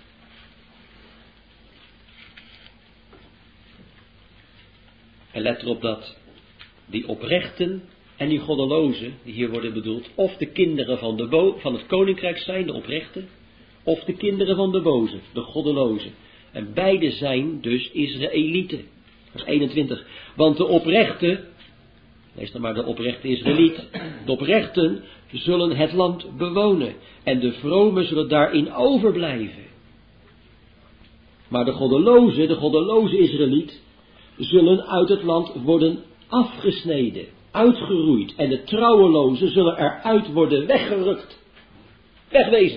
En let erop dat die oprechten en die goddelozen, die hier worden bedoeld, of de kinderen van het koninkrijk zijn, de oprechten, of de kinderen van de boze, de goddelozen. En beide zijn dus Israëlieten. Vers 21. Want de oprechten, lees dan maar de oprechte Israëliet, de oprechten zullen het land bewonen en de vromen zullen daarin overblijven. Maar de goddeloze Israëliet, zullen uit het land worden afgesneden, uitgeroeid en de trouwelozen zullen eruit worden weggerukt. Wegwezen.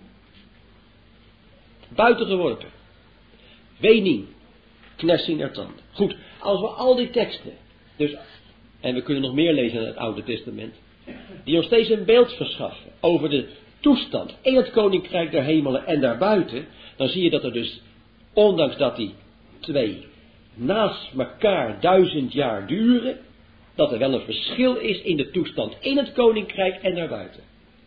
Buitengeworpen. Wening. Knersing der tanden. Goed, als we al die teksten, dus, en we kunnen nog meer lezen in het Oude Testament, die ons steeds een beeld verschaffen over de toestand in het koninkrijk der hemelen en daarbuiten, dan zie je dat er dus, ondanks dat die twee naast elkaar 1000 jaar duren, dat er wel een verschil is in de toestand in het koninkrijk en daarbuiten.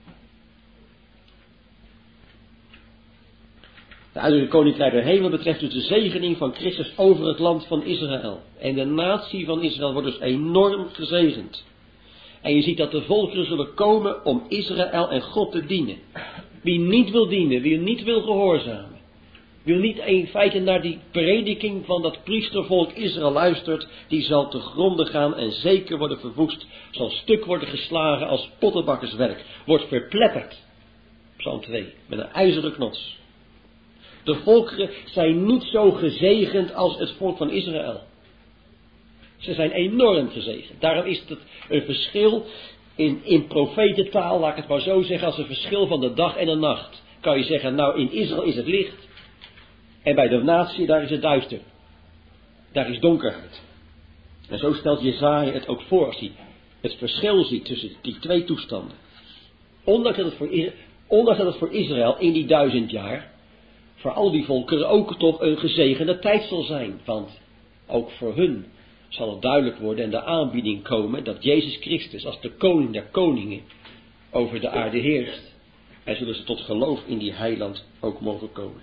De uiterlijke koninkrijk der hemel betreft dus de zegening van Christus over het land van Israël. En de natie van Israël wordt dus enorm gezegend. En je ziet dat de volkeren zullen komen om Israël en God te dienen. Wie niet wil dienen, wie niet wil gehoorzamen, wie niet in feite naar die prediking van dat priestervolk Israël luistert, die zal te gronde gaan en zeker worden verwoest, zal stuk worden geslagen als pottenbakkerswerk, wordt verpletterd. Psalm 2, met een ijzeren knots. De volkeren zijn niet zo gezegend als het volk van Israël. Ze zijn enorm gezegend. Daarom is het een verschil in profetentaal, laat ik het maar zo zeggen, als een verschil van de dag en de nacht. Kan je zeggen, nou in Israël is het licht en bij de natie daar is het duister. Daar is donkerheid. En zo stelt Jesaja het ook voor als hij het verschil ziet tussen die twee toestanden. Ondanks dat het voor Israël in die 1000 jaar voor al die volkeren ook toch een gezegende tijd zal zijn. Want ook voor hun zal het duidelijk worden en de aanbieding komen dat Jezus Christus als de koning der koningen over de aarde heerst. En zullen ze tot geloof in die heiland ook mogen komen.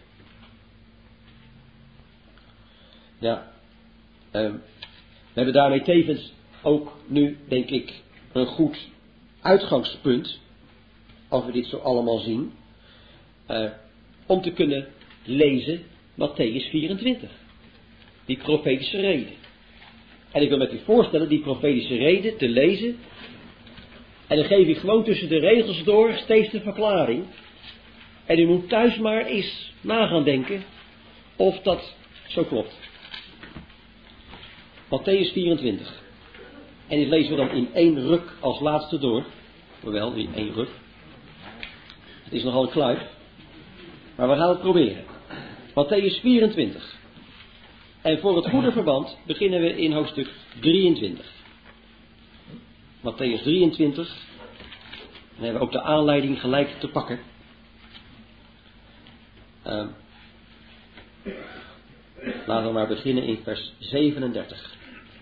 Ja, we hebben daarmee tevens ook nu, denk ik, een goed uitgangspunt, als we dit zo allemaal zien, om te kunnen lezen Mattheüs 24. Die profetische reden. En ik wil met u voorstellen die profetische reden te lezen. En dan geef ik gewoon tussen de regels door steeds de verklaring. En u moet thuis maar eens na gaan denken of dat zo klopt. Mattheüs 24. En dit lezen we dan in 1 ruk als laatste door. Hoewel, in 1 ruk. Het is nogal een kluif. Maar we gaan het proberen. Mattheüs 24. En voor het goede verband beginnen we in hoofdstuk 23. Mattheüs 23. Dan hebben we ook de aanleiding gelijk te pakken. Laten we maar beginnen in vers 37.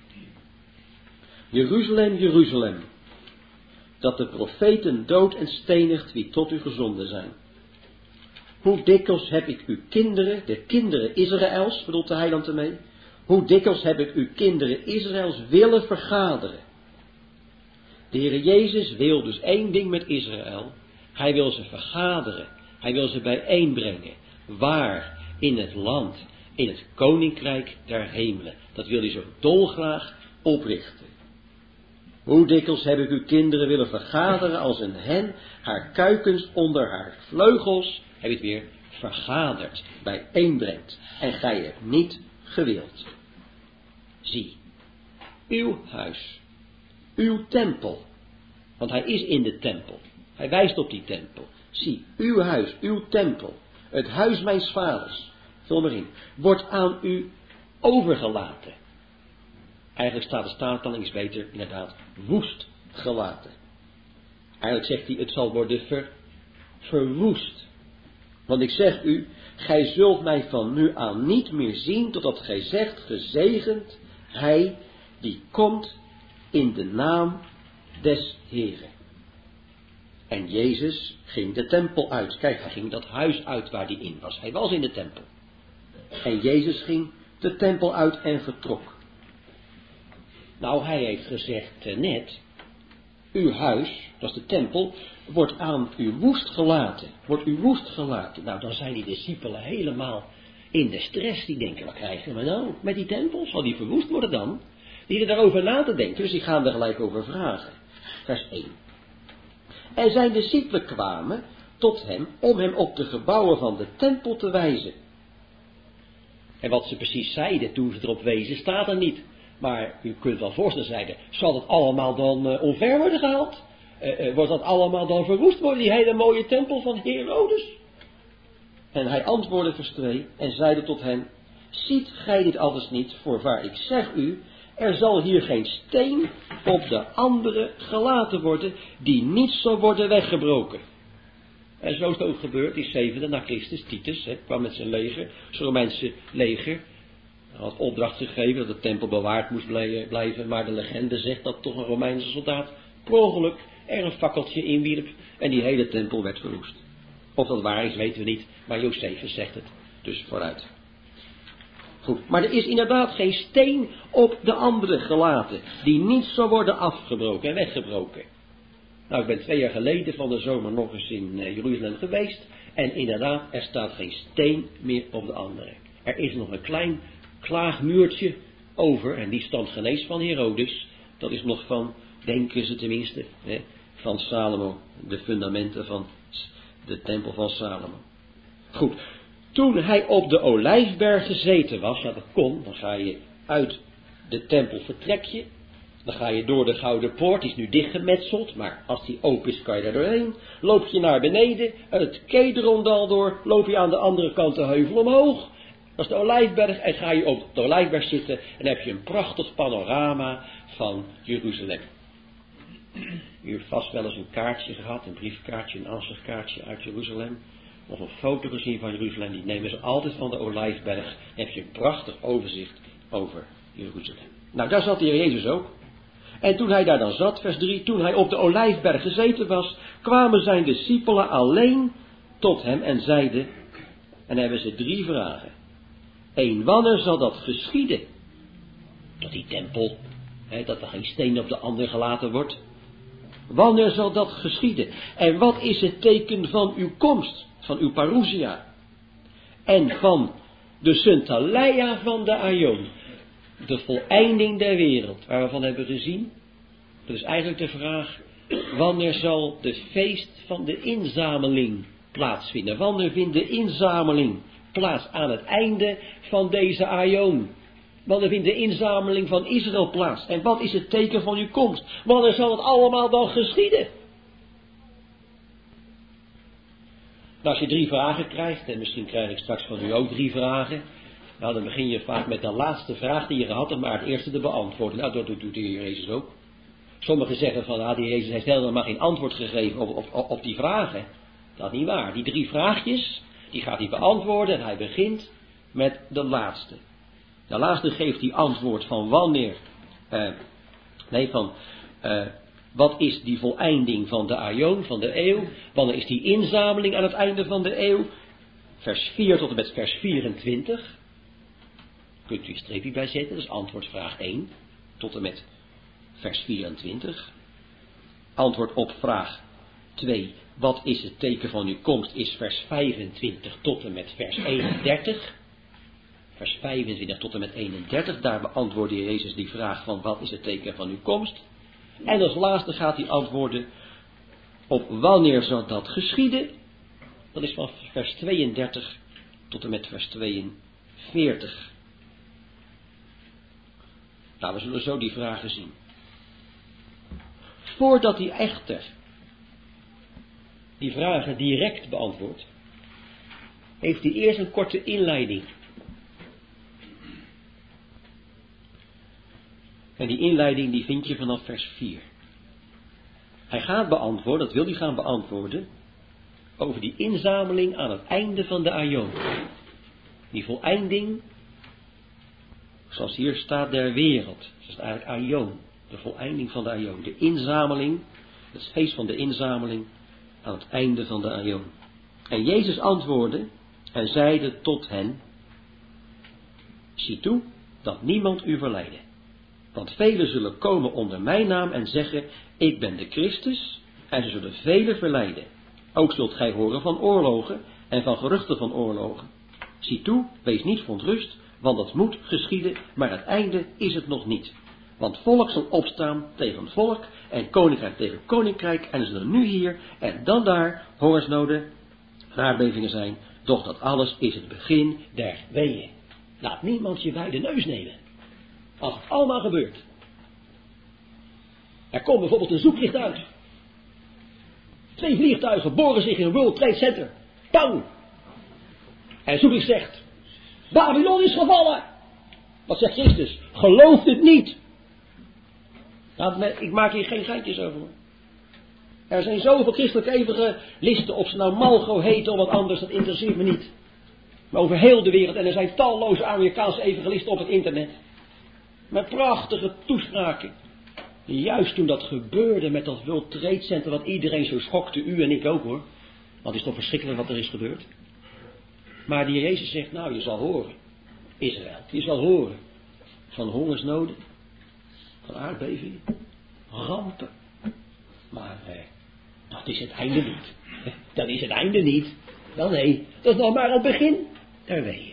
Jeruzalem, Jeruzalem, dat de profeten dood en stenigt wie tot u gezonden zijn. Hoe dikwijls heb ik uw kinderen, de kinderen Israëls, bedoelt de heiland ermee, hoe dikwijls heb ik uw kinderen Israëls willen vergaderen. De Heer Jezus wil dus één ding met Israël. Hij wil ze vergaderen. Hij wil ze bijeenbrengen. Waar? In het land. In het koninkrijk der hemelen. Dat wil hij zo dolgraag oprichten. Hoe dikwijls heb ik uw kinderen willen vergaderen als een hen haar kuikens onder haar vleugels, heb je het weer, vergaderd, bijeenbrengt. En gij hebt niet gewild. Zie, uw huis, uw tempel, want hij is in de tempel. Hij wijst op die tempel. Zie, uw huis, uw tempel, het huis mijns vaders, vul maar in, wordt aan u overgelaten. Eigenlijk staat de staatstelling is beter, inderdaad, woest gelaten. Eigenlijk zegt hij, het zal worden verwoest. Want ik zeg u, gij zult mij van nu aan niet meer zien, totdat gij zegt, gezegend hij die komt in de naam des Heren. En Jezus ging de tempel uit. Kijk, hij ging dat huis uit waar hij in was. Hij was in de tempel. En Jezus ging de tempel uit en vertrok. Nou, hij heeft gezegd net, uw huis, dat is de tempel, wordt aan u woest gelaten. Wordt u woest gelaten. Nou, dan zijn die discipelen helemaal in de stress. Die denken, wat krijgen we nou met die tempel? Zal die verwoest worden dan? Die er daarover na te denken, dus die gaan er gelijk over vragen. Vers 1. En zijn discipelen kwamen tot hem om hem op de gebouwen van de tempel te wijzen. En wat ze precies zeiden toen ze erop wezen, staat er niet. Maar u kunt wel voorstellen, zeiden, zal het allemaal dan omver worden gehaald? Wordt dat allemaal dan verwoest worden, die hele mooie tempel van Herodes? En hij antwoordde vers 2 en zeide tot hen, ziet gij dit alles niet, voorwaar ik zeg u, er zal hier geen steen op de andere gelaten worden, die niet zal worden weggebroken. En zo is het ook gebeurd, die 7e na Christus, Titus, kwam met zijn leger, zijn Romeinse leger. Hij had opdracht gegeven dat de tempel bewaard moest blijven, maar de legende zegt dat toch een Romeinse soldaat per ongeluk er een fakkeltje inwierp en die hele tempel werd verwoest. Of dat waar is, weten we niet, maar Josephus zegt het, dus vooruit. Goed, maar er is inderdaad geen steen op de andere gelaten, die niet zal worden afgebroken en weggebroken. Nou, ik ben 2 jaar geleden van de zomer nog eens in Jeruzalem geweest, en inderdaad, er staat geen steen meer op de andere. Er is nog een klein klaagmuurtje over, en die stamt genees van Herodes, dat is nog van, denken ze tenminste, van Salomo, de fundamenten van de tempel van Salomo. Goed, toen hij op de Olijfberg gezeten was, ja dat kon, dan ga je uit de tempel vertrek je, dan ga je door de Gouden Poort, die is nu dichtgemetseld, maar als die open is kan je daar doorheen, loop je naar beneden, het Kedrondal door, loop je aan de andere kant de heuvel omhoog, dat is de Olijfberg, en ga je op de Olijfberg zitten en dan heb je een prachtig panorama van Jeruzalem. U heeft vast wel eens een kaartje gehad, een briefkaartje, een aanslagkaartje uit Jeruzalem. Of een foto gezien van Jeruzalem, die nemen ze altijd van de Olijfberg. Dan heb je een prachtig overzicht over Jeruzalem. Nou, daar zat de Heer Jezus ook. En toen hij daar dan zat, vers 3, toen hij op de Olijfberg gezeten was, kwamen zijn discipelen alleen tot hem en zeiden, en dan hebben ze 3 vragen. 1, wanneer zal dat geschieden? Dat die tempel, dat er geen steen op de ander gelaten wordt. Wanneer zal dat geschieden? En wat is het teken van uw komst, van uw parousia? En van de Syntaleia van de Aion, de voleinding der wereld, waar we van hebben gezien? Dat is eigenlijk de vraag, wanneer zal de feest van de inzameling plaatsvinden? Wanneer vindt de inzameling plaats aan het einde van deze Aion? Wanneer vindt de inzameling van Israël plaats? En wat is het teken van uw komst? Wanneer zal het allemaal dan geschieden? Nou, als je 3 vragen krijgt, en misschien krijg ik straks van u ook 3 vragen, nou, dan begin je vaak met de laatste vraag die je gehad hebt, maar het eerste te beantwoorden. Nou, dat doet de Heer Jezus ook. Sommigen zeggen van, de Heer Jezus heeft helemaal geen antwoord gegeven op die vragen. Dat is niet waar. Die 3 vraagjes, die gaat hij beantwoorden en hij begint met de laatste. De laatste geeft hij antwoord van wanneer, wat is die voleinding van de Aion, van de eeuw? Wanneer is die inzameling aan het einde van de eeuw? Vers 4 tot en met vers 24. Kunt u een streepje bij zetten, dat is antwoordvraag 1 tot en met vers 24. Antwoord op vraag 2, wat is het teken van uw komst, is vers 25 tot en met vers 31. Vers 25 tot en met 31, daar beantwoordde Jezus die vraag van wat is het teken van uw komst. En als laatste gaat hij antwoorden op wanneer zal dat geschieden. Dat is van vers 32 tot en met vers 42. Nou, we zullen zo die vragen zien. Voordat hij echter die vragen direct beantwoordt, heeft hij eerst een korte inleiding. En die inleiding die vind je vanaf vers 4. Hij gaat beantwoorden, dat wil hij gaan beantwoorden, over die inzameling aan het einde van de aion. Die voleinding, zoals hier staat, der wereld. Dat is eigenlijk aion, de voleinding van de aion. De inzameling, het feest van de inzameling aan het einde van de aion. En Jezus antwoordde en zeide tot hen, zie toe dat niemand u verleide. Want velen zullen komen onder mijn naam en zeggen, ik ben de Christus, en ze zullen velen verleiden. Ook zult gij horen van oorlogen en van geruchten van oorlogen. Zie toe, wees niet verontrust, want dat moet geschieden, maar het einde is het nog niet. Want volk zal opstaan tegen volk en koninkrijk tegen koninkrijk, en er zullen nu hier en dan daar hongersnoden en aardbevingen zijn, doch dat alles is het begin der weeën. Laat niemand je bij de neus nemen. Als het allemaal gebeurt. Er komt bijvoorbeeld een zoeklicht uit. 2 vliegtuigen boren zich in een World Trade Center. Pang! En het zoeklicht zegt, Babylon is gevallen. Wat zegt Christus? Geloof het niet. Nou, ik maak hier geen geintjes over. Er zijn zoveel christelijke evangelisten, of ze nou Malgo heten of wat anders, dat interesseert me niet. Maar over heel de wereld, en er zijn talloze Amerikaanse evangelisten op het internet. Met prachtige toespraken. Juist toen dat gebeurde met dat World Trade Center, wat iedereen zo schokte, u en ik ook hoor. Want het is toch verschrikkelijk wat er is gebeurd. Maar die Jezus zegt, nou je zal horen, Israël, je zal horen van hongersnoden, van aardbevingen, rampen. Maar dat is het einde niet. Dat is het einde niet. Wel nee, dat is nog maar het begin der weeën.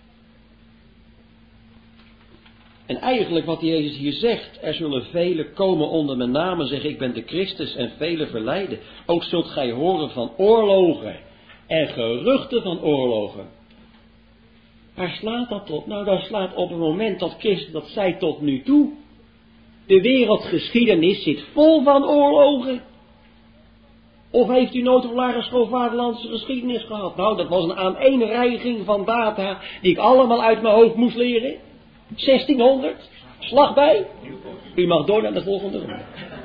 En eigenlijk wat Jezus hier zegt, er zullen velen komen onder mijn naam en zeggen, ik ben de Christus en velen verleiden. Ook zult gij horen van oorlogen en geruchten van oorlogen. Waar slaat dat op? Nou, dat slaat op het moment dat Christus dat zei tot nu toe. De wereldgeschiedenis zit vol van oorlogen. Of heeft u nooit op lagere school vaderlandse geschiedenis gehad? Nou, dat was een aaneenreiging van data die ik allemaal uit mijn hoofd moest leren. 1600, slag bij. U mag door naar de volgende ronde.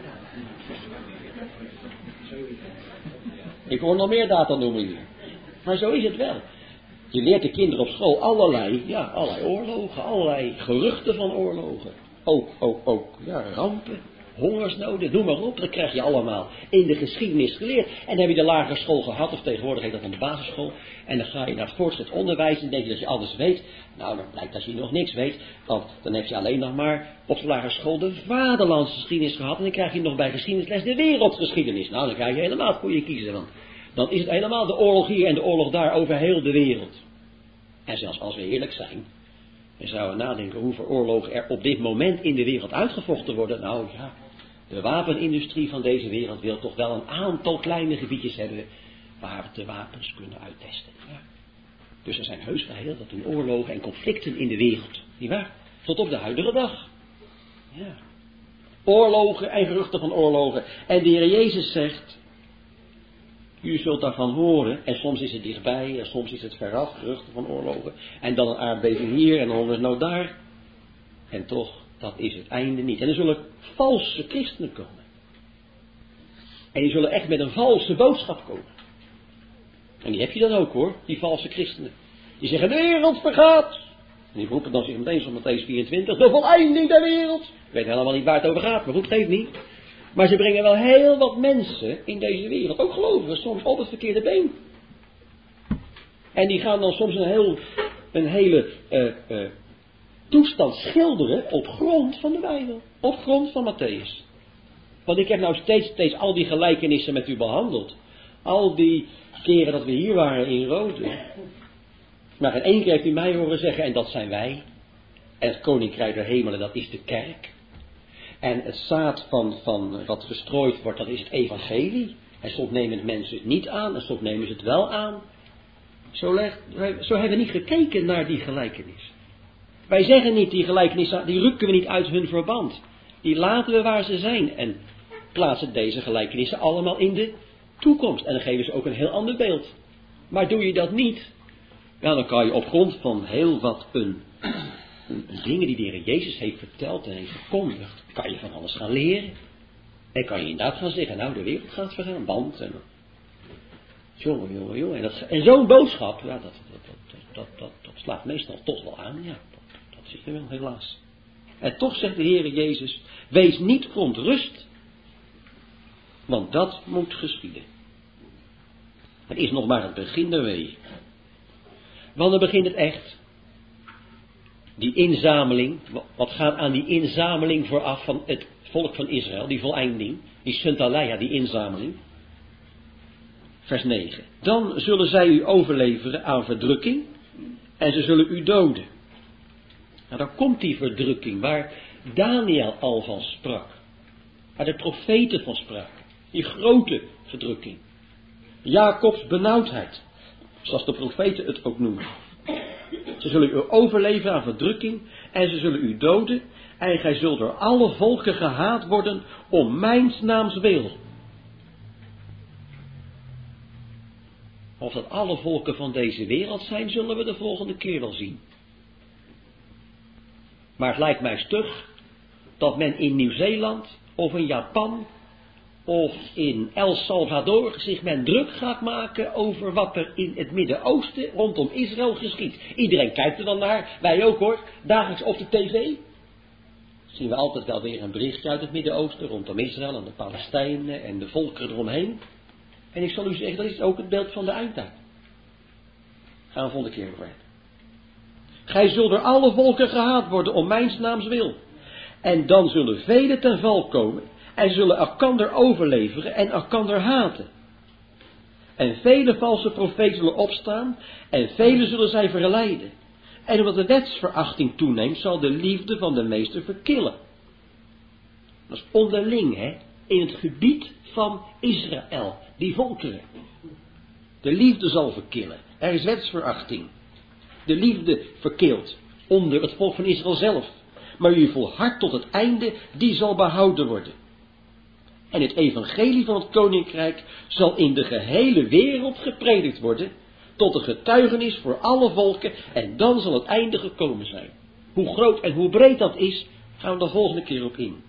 Ik hoor nog meer data noemen hier. Maar zo is het wel. Je leert de kinderen op school allerlei oorlogen, allerlei geruchten van oorlogen. Ook, rampen, hongersnoden, noem maar op. Dat krijg je allemaal in de geschiedenis geleerd. En dan heb je de lagere school gehad, of tegenwoordig heet dat van de basisschool. En dan ga je naar het voortgezet onderwijs en denk je dat je alles weet. Nou, dan blijkt dat je nog niks weet. Want dan heb je alleen nog maar op de lagere school de vaderlandse geschiedenis gehad. En dan krijg je nog bij geschiedenisles de wereldgeschiedenis. Nou, dan krijg je helemaal voor je kiezen. Want dan is het helemaal de oorlog hier en de oorlog daar over heel de wereld. En zelfs als we eerlijk zijn, en zouden nadenken hoeveel oorlogen er op dit moment in de wereld uitgevochten worden. Nou ja, de wapenindustrie van deze wereld wil toch wel een aantal kleine gebiedjes hebben waar we de wapens kunnen uittesten. Ja. Dus er zijn heus wel heel wat oorlogen en conflicten in de wereld. Niet waar? Tot op de huidige dag. Ja. Oorlogen en geruchten van oorlogen. En de Heer Jezus zegt, u zult daarvan horen, en soms is het dichtbij, en soms is het veraf, geruchten van oorlogen. En dan een aardbeving hier en een hongersnood daar. En toch, dat is het einde niet. En er zullen valse christenen komen. En die zullen echt met een valse boodschap komen. En die heb je dan ook hoor, die valse christenen. Die zeggen, de wereld vergaat. En die roepen dan zich meteen zoals Mattheüs 24, de voleinding der wereld. Ik weet helemaal niet waar het over gaat, maar goed, geeft niet. Maar ze brengen wel heel wat mensen in deze wereld, ook gelovigen, soms op het verkeerde been. En die gaan dan soms een hele toestand schilderen op grond van de Bijbel. Op grond van Mattheüs. Want ik heb nou steeds al die gelijkenissen met u behandeld. Al die keren dat we hier waren in Rode. Maar in één keer heeft u mij horen zeggen, en dat zijn wij. En het koninkrijk der hemelen, dat is de kerk. En het zaad van wat gestrooid wordt, dat is het evangelie. En soms nemen de mensen het niet aan, en soms nemen ze het wel aan. Zo hebben we niet gekeken naar die gelijkenis. Wij zeggen niet die gelijkenis, die rukken we niet uit hun verband. Die laten we waar ze zijn en plaatsen deze gelijkenissen allemaal in de toekomst. En dan geven ze ook een heel ander beeld. Maar doe je dat niet, Ja, dan kan je op grond van heel wat dingen die de Heer Jezus heeft verteld en heeft verkondigd, kan je van alles gaan leren. En kan je inderdaad gaan zeggen, nou, de wereld gaat vergaan, want... Jongen. En zo'n boodschap, ja, dat slaat meestal toch wel aan. Ja, dat zit er wel, helaas. En toch zegt de Heer Jezus, wees niet verontrust, want dat moet geschieden. Het is nog maar het begin der wee. Wanneer begint het echt? Die inzameling, wat gaat aan die inzameling vooraf van het volk van Israël, die voleinding, die Suntalaya, die inzameling. Vers 9. Dan zullen zij u overleveren aan verdrukking en ze zullen u doden. Nou, dan komt die verdrukking waar Daniel al van sprak. Waar de profeten van spraken. Die grote verdrukking. Jacobs benauwdheid. Zoals de profeten het ook noemen. Ze zullen u overleveren aan verdrukking en ze zullen u doden. En gij zult door alle volken gehaat worden om mijns naams wil. Of dat alle volken van deze wereld zijn, zullen we de volgende keer wel zien. Maar het lijkt mij stug dat men in Nieuw-Zeeland of in Japan of in El Salvador zich men druk gaat maken over wat er in het Midden-Oosten rondom Israël geschiedt. Iedereen kijkt er dan naar, wij ook hoor, dagelijks op de tv. Zien we altijd wel weer een berichtje uit het Midden-Oosten rondom Israël en de Palestijnen en de volkeren eromheen. En ik zal u zeggen, dat is ook het beeld van de eindtijd. Gaan we volgende keer over hebben. Gij zult door alle volken gehaat worden om mijns naams wil. En dan zullen velen ten val komen en zullen elkander overleveren en elkander haten. En vele valse profeten zullen opstaan en velen zullen zij verleiden. En omdat de wetsverachting toeneemt, zal de liefde van de meester verkillen. Dat is onderling, hè, in het gebied van Israël, die volkeren. De liefde zal verkillen. Er is wetsverachting. De liefde verkilt onder het volk van Israël zelf. Maar wie volhardt tot het einde, die zal behouden worden. En het evangelie van het koninkrijk zal in de gehele wereld gepredikt worden, tot een getuigenis voor alle volken, en dan zal het einde gekomen zijn. Hoe groot en hoe breed dat is, gaan we de volgende keer op in.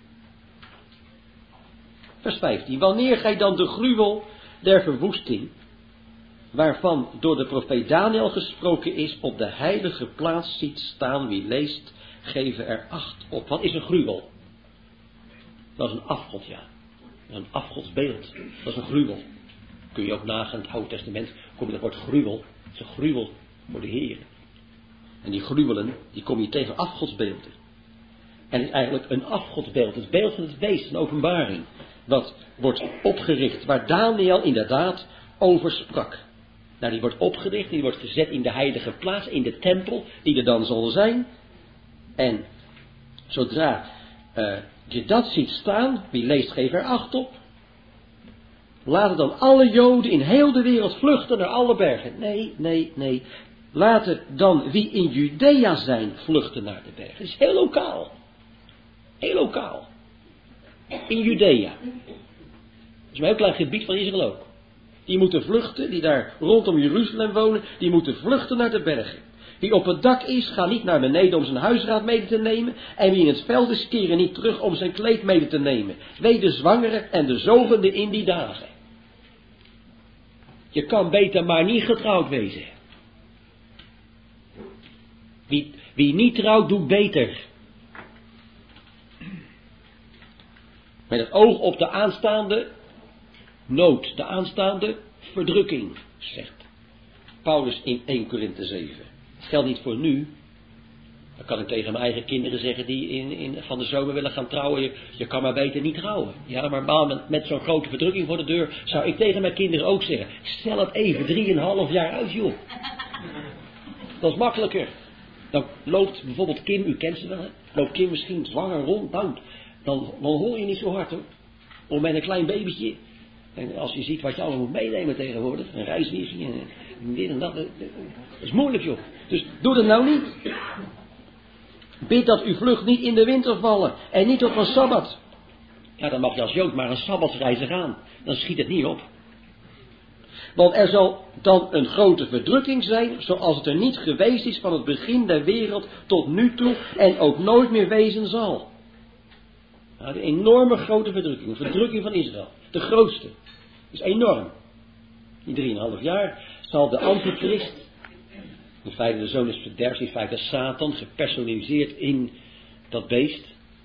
Vers 15. Wanneer gij dan de gruwel der verwoesting, waarvan door de profeet Daniel gesproken is, op de heilige plaats ziet staan, wie leest, geven er acht op. Wat is een gruwel? Dat is een afgod, ja. Een afgodsbeeld. Dat is een gruwel. Kun je ook nagaan in het Oude Testament, kom je dat woord gruwel. Dat is een gruwel voor de Heer. En die gruwelen, die kom je tegen afgodsbeelden. En het is eigenlijk een afgodsbeeld, het beeld van het beest, een openbaring. Dat wordt opgericht, waar Daniel inderdaad over sprak. Nou, die wordt opgericht, die wordt gezet in de heilige plaats, in de tempel, die er dan zal zijn. En zodra je dat ziet staan, wie leest, geef er acht op. Laten dan alle Joden in heel de wereld vluchten naar alle bergen. Nee. Laten dan wie in Judea zijn vluchten naar de bergen. Het is heel lokaal. Heel lokaal. In Judea. Dat is een heel klein gebied van Israël ook. Die moeten vluchten, die daar rondom Jeruzalem wonen, die moeten vluchten naar de bergen. Wie op het dak is, ga niet naar beneden om zijn huisraad mede te nemen. En wie in het veld is, keren niet terug om zijn kleed mede te nemen. Wee de zwangeren en de zogenden in die dagen. Je kan beter maar niet getrouwd wezen. Wie niet trouwt, doet beter. Met het oog op de aanstaande nood, de aanstaande verdrukking, zegt Paulus in 1 Korinthe 7. Het geldt niet voor nu. Dan kan ik tegen mijn eigen kinderen zeggen die van de zomer willen gaan trouwen. Je kan maar beter niet trouwen. Ja, maar met zo'n grote verdrukking voor de deur zou ik tegen mijn kinderen ook zeggen. Stel het even 3,5 jaar uit, joh. Dat is makkelijker. Dan loopt bijvoorbeeld Kim, u kent ze wel, hè? Loopt Kim misschien zwanger rond, nou, dan hoor je niet zo hard, hoor. Of met een klein babytje. En als je ziet wat je allemaal moet meenemen tegenwoordig, een reisvisum en dit en dat, dat is moeilijk, joh. Dus doe dat nou niet. Bid dat uw vlucht niet in de winter vallen en niet op een sabbat. Ja, dan mag je als Jood maar een sabbatsreizen gaan. Dan schiet het niet op. Want er zal dan een grote verdrukking zijn, zoals het er niet geweest is van het begin der wereld tot nu toe en ook nooit meer wezen zal. Nou, een enorme grote verdrukking, een verdrukking van Israël. De grootste. Is enorm. Die 3,5 jaar zal de antichrist, in feite de zoon des verderfs, in feite Satan, gepersonaliseerd in dat beest.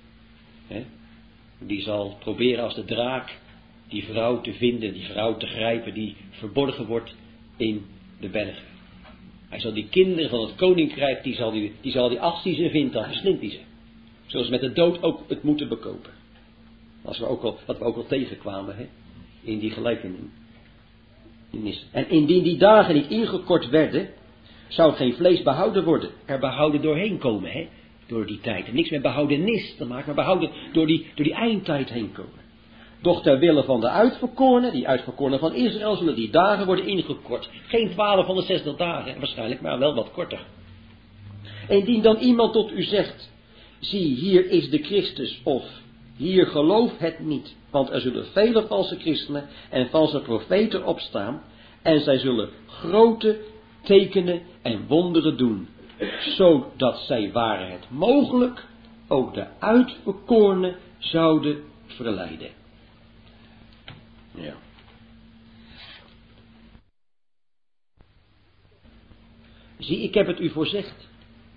Die zal proberen als de draak die vrouw te vinden, die vrouw te grijpen, die verborgen wordt in de bergen. Hij zal die kinderen van het koninkrijk, die zal als hij ze vindt, dan verslindt hij ze. Zoals met de dood ook het moeten bekopen. Wat we ook al tegenkwamen, in die gelijkenis. En indien die dagen niet ingekort werden, zou geen vlees behouden worden. Er behouden doorheen komen, door die tijd. En niks met behoudenis te maken, maar behouden door die eindtijd heen komen. Doch ter wille van de uitverkorenen, die uitverkorenen van Israël, zullen die dagen worden ingekort. Geen 12 van de 60 dagen, waarschijnlijk, maar wel wat korter. En indien dan iemand tot u zegt, zie, hier is de Christus, of hier geloof het niet, want er zullen vele valse christenen en valse profeten opstaan, en zij zullen grote tekenen en wonderen doen, zodat zij, waren het mogelijk, ook de uitverkorenen zouden verleiden. Ja. Zie, ik heb het u voorzegd.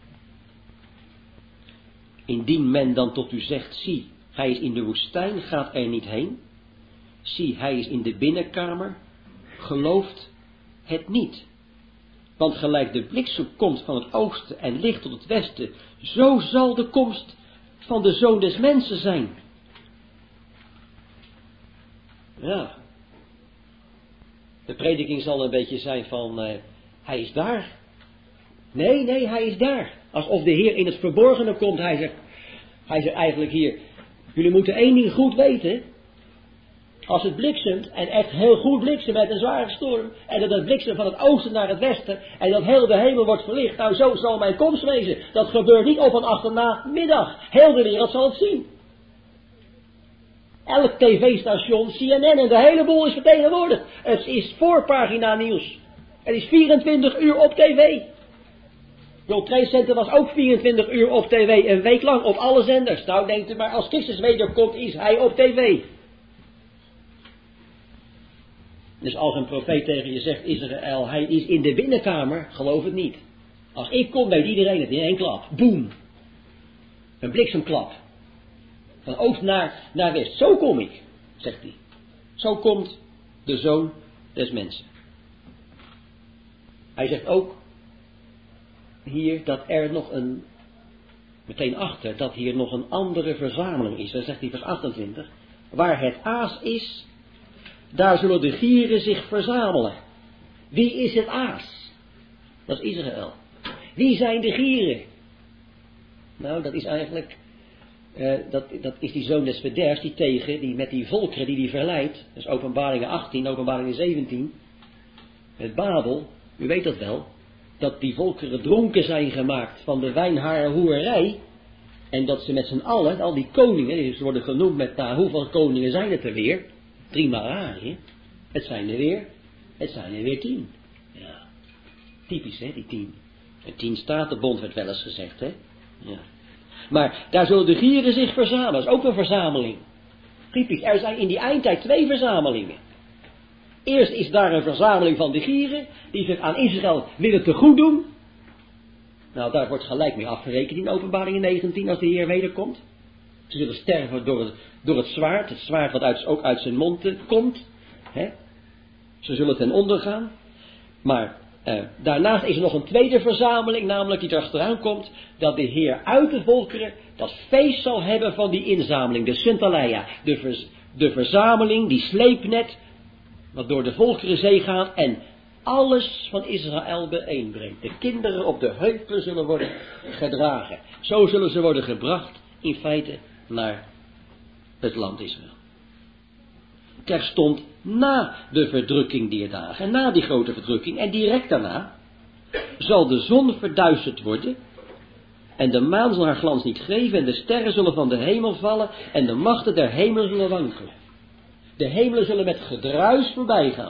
Indien men dan tot u zegt, zie, hij is in de woestijn, gaat er niet heen. Zie, hij is in de binnenkamer, gelooft het niet. Want gelijk de bliksem komt van het oosten en ligt tot het westen, zo zal de komst van de Zoon des Mensen zijn. Ja. De prediking zal een beetje zijn van, hij is daar. Nee, hij is daar. Alsof de Heer in het verborgene komt. Hij zegt eigenlijk hier, jullie moeten één ding goed weten. Als het bliksemt, en echt heel goed bliksemt met een zware storm, en dat het bliksem van het oosten naar het westen, en dat heel de hemel wordt verlicht, nou zo zal mijn komst wezen. Dat gebeurt niet op een achtermiddag. Heel de wereld zal het zien. Elk tv-station, CNN en de hele boel is vertegenwoordigd. Het is voorpagina nieuws. Het is 24 uur op tv. World Trade Center was ook 24 uur op tv, een week lang op alle zenders. Nou denkt u maar, als Christus wederkomt, is hij op tv. Dus als een profeet tegen je zegt, Israël, hij is in de binnenkamer, geloof het niet. Als ik kom, weet iedereen het in één klap. Boem. Een bliksemklap. Van oost naar west. Zo kom ik, zegt hij. Zo komt de Zoon des Mensen. Hij zegt ook hier dat er nog meteen achter, dat hier nog een andere verzameling is. Dan zegt hij vers 28. Waar het aas is, daar zullen de gieren zich verzamelen. Wie is het aas? Dat is Israël. Wie zijn de gieren? Nou, dat is eigenlijk, dat is die zoon des verderfs, die met die volkeren die verleidt. Dat is Openbaringen 18, Openbaringen 17. Met Babel, u weet dat wel, dat die volkeren dronken zijn gemaakt van de wijnhaarhoerij. En dat ze met z'n allen, al die koningen, die worden genoemd met, hoeveel koningen zijn het er weer? 3 Marari. Het zijn er weer 10. Ja. Typisch, die 10. En 10 statenbond werd wel eens gezegd, Ja. Maar daar zullen de gieren zich verzamelen. Dat is ook een verzameling. Typisch, er zijn in die eindtijd 2 verzamelingen. Eerst is daar een verzameling van de gieren, die zich aan Israël willen te goed doen. Nou, daar wordt gelijk mee afgerekend in Openbaringen 19 als de Heer wederkomt. Ze zullen sterven door het zwaard wat ook uit zijn mond komt. Ze zullen ten onder gaan. Maar daarnaast is er nog een tweede verzameling, namelijk die erachteraan komt, dat de Heer uit de volkeren dat feest zal hebben van die inzameling, de Syntaleia, de verzameling, die sleepnet, wat door de volkerenzee gaat en alles van Israël bijeenbrengt. De kinderen op de heupen zullen worden gedragen. Zo zullen ze worden gebracht, in feite, naar het land Israël. Terstond na de verdrukking dier dagen, na die grote verdrukking, en direct daarna, zal de zon verduisterd worden, en de maan zal haar glans niet geven, en de sterren zullen van de hemel vallen, en de machten der hemelen zullen wankelen. De hemelen zullen met gedruis voorbij gaan.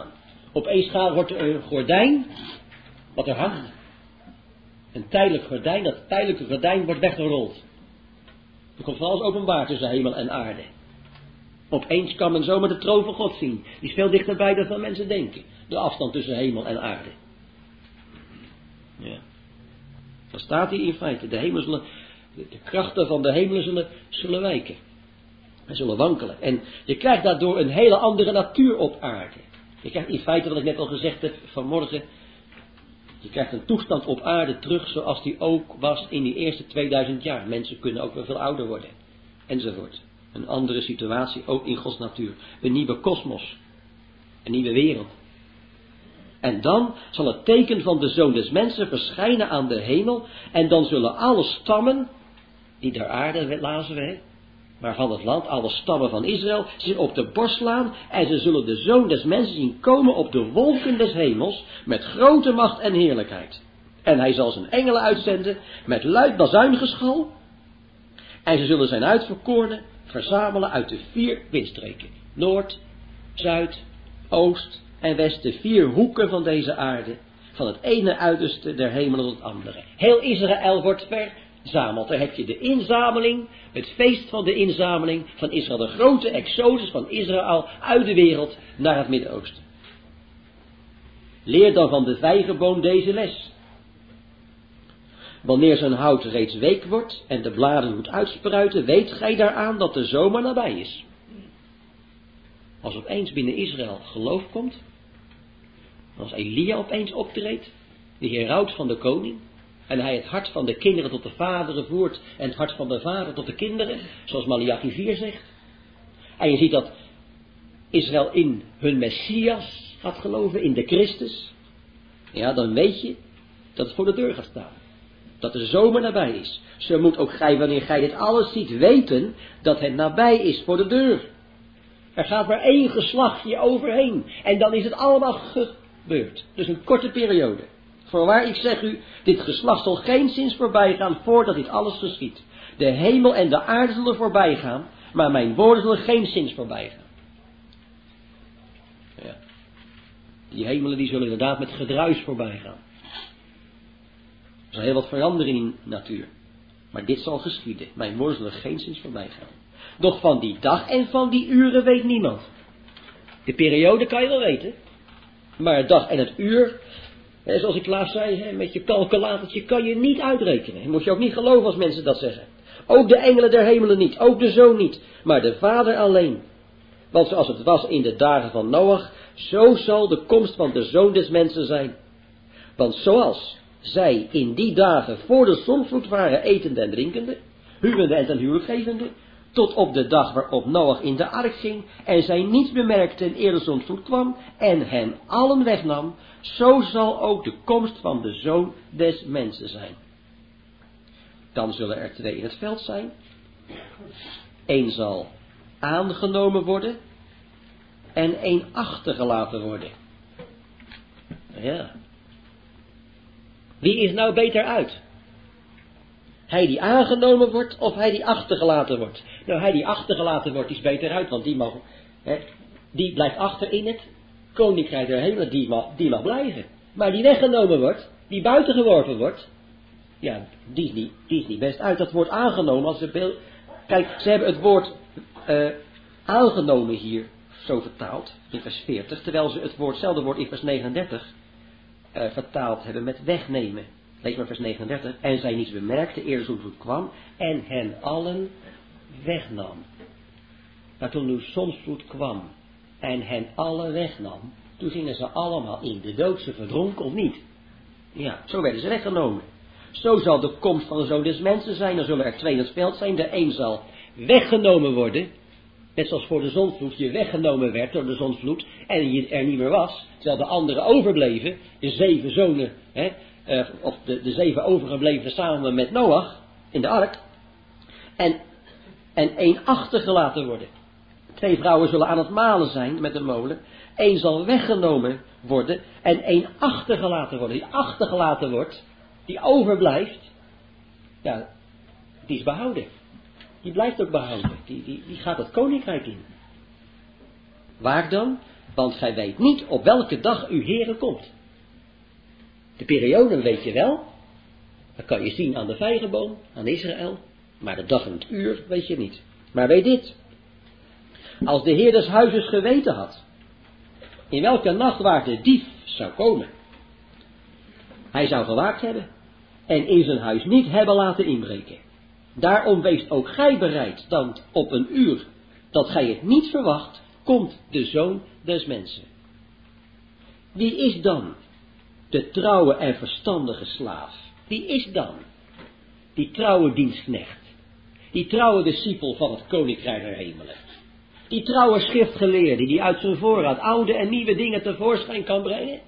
Opeens wordt er een gordijn, wat er hangt. Een tijdelijk gordijn, dat tijdelijke gordijn wordt weggerold. Er komt van alles openbaar tussen hemel en aarde. Opeens kan men zomaar de troon van God zien. Die is veel dichterbij dan veel mensen denken. De afstand tussen hemel en aarde. Ja. Dan staat hier in feite, de krachten van de hemelen zullen wijken. En zullen wankelen. En je krijgt daardoor een hele andere natuur op aarde. Je krijgt in feite, wat ik net al gezegd heb vanmorgen, je krijgt een toestand op aarde terug zoals die ook was in die eerste 2000 jaar. Mensen kunnen ook wel veel ouder worden. Enzovoort. Een andere situatie, ook in Gods natuur. Een nieuwe kosmos. Een nieuwe wereld. En dan zal het teken van de Zoon des Mensen verschijnen aan de hemel. En dan zullen alle stammen, die der aarde, lazen we, waarvan het land, alle stammen van Israël, zich op de borst slaan. En ze zullen de Zoon des Mensen zien komen op de wolken des hemels, met grote macht en heerlijkheid. En hij zal zijn engelen uitzenden, met luid bazuingeschal. En ze zullen zijn uitverkorenen verzamelen uit de 4 windstreken. Noord, Zuid, Oost en West, de 4 hoeken van deze aarde. Van het ene uiterste der hemelen tot het andere. Heel Israël wordt verzameld. Daar heb je de inzameling, het feest van de inzameling van Israël. De grote exodus van Israël uit de wereld naar het Midden-Oosten. Leer dan van de vijgenboom deze les. Wanneer zijn hout reeds week wordt en de bladeren moet uitspruiten, weet gij daaraan dat de zomer nabij is. Als opeens binnen Israël geloof komt, als Elia opeens optreedt, de heraut van de koning, en hij het hart van de kinderen tot de vaderen voert en het hart van de vader tot de kinderen, zoals Maleachi 4 zegt. En je ziet dat Israël in hun Messias gaat geloven, in de Christus. Ja, dan weet je dat het voor de deur gaat staan. Dat de zomer nabij is. Zo moet ook gij, wanneer gij dit alles ziet, weten dat het nabij is voor de deur. Er gaat maar 1 geslachtje overheen. En dan is het allemaal gebeurd. Dus een korte periode. Voorwaar, ik zeg u, dit geslacht zal geenszins voorbij gaan voordat dit alles geschiet. De hemel en de aarde zullen voorbij gaan, maar mijn woorden zullen geenszins voorbij gaan. Ja. Die hemelen die zullen inderdaad met gedruis voorbij gaan. Er zal heel wat veranderen in de natuur. Maar dit zal geschieden. Mijn woorden zullen geenszins voorbij gaan. Doch van die dag en van die uren weet niemand. De periode kan je wel weten. Maar het dag en het uur, zoals ik laatst zei, met je calculatortje kan je niet uitrekenen. Dat moet je ook niet geloven als mensen dat zeggen. Ook de engelen der hemelen niet, ook de Zoon niet, maar de Vader alleen. Want zoals het was in de dagen van Noach, zo zal de komst van de Zoon des Mensen zijn. Want zoals zij in die dagen voor de zondvloed waren etende en drinkende, huwende en ten huwelijk gevende, tot op de dag waarop Noach in de ark ging en zij niets bemerkten eer de zondvloed kwam en hen allen wegnam, zo zal ook de komst van de Zoon des Mensen zijn. Dan zullen er 2 in het veld zijn. 1 zal aangenomen worden en 1 achtergelaten worden. Ja. Wie is nou beter uit? Hij die aangenomen wordt of hij die achtergelaten wordt? Nou, hij die achtergelaten wordt is beter uit, want die blijft achter in het koninkrijk der hemelen, die mag blijven. Maar die weggenomen wordt, die buiten geworpen wordt, ja, die is niet best uit. Dat woord aangenomen, als kijk, ze hebben het woord aangenomen hier zo vertaald, in vers 40, terwijl ze hetzelfde woord in vers 39 vertaald hebben met wegnemen. Lees maar vers 39. En zij niets bemerkte eer de zondvloed kwam en hen allen wegnam. Maar toen de zondvloed kwam en hen allen wegnam, toen gingen ze allemaal in de dood, ze verdronken of niet. Ja, zo werden ze weggenomen. Zo zal de komst van de Zoon des Mensen zijn. Dan zullen er 2 in het veld zijn. De een zal weggenomen worden. Net zoals voor de zondvloed je weggenomen werd door de zondvloed en je er niet meer was. Terwijl de anderen overbleven. De 7 zonen, of de 7 overgebleven samen met Noach in de ark. En 1 achtergelaten worden. 2 vrouwen zullen aan het malen zijn met de molen. 1 zal weggenomen worden en 1 achtergelaten worden. Die achtergelaten wordt, die overblijft, ja, die is behouden. Die blijft ook behouden. Die gaat het koninkrijk in. Waar dan? want gij weet niet op welke dag uw Heere komt. De perioden weet je wel, dat kan je zien aan de vijgenboom, aan Israël, maar de dag en het uur weet je niet. Maar weet dit, als de Heer des huizes geweten had, in welke nacht waar de dief zou komen, hij zou gewaakt hebben en in zijn huis niet hebben laten inbreken. Daarom weest ook gij bereid, dan op een uur dat gij het niet verwacht, komt de Zoon des mensen. Wie is dan de trouwe en verstandige slaaf? Wie is dan die trouwe dienstknecht? Die trouwe discipel van het Koninkrijk der Hemelen? Die trouwe schriftgeleerde die uit zijn voorraad oude en nieuwe dingen tevoorschijn kan brengen?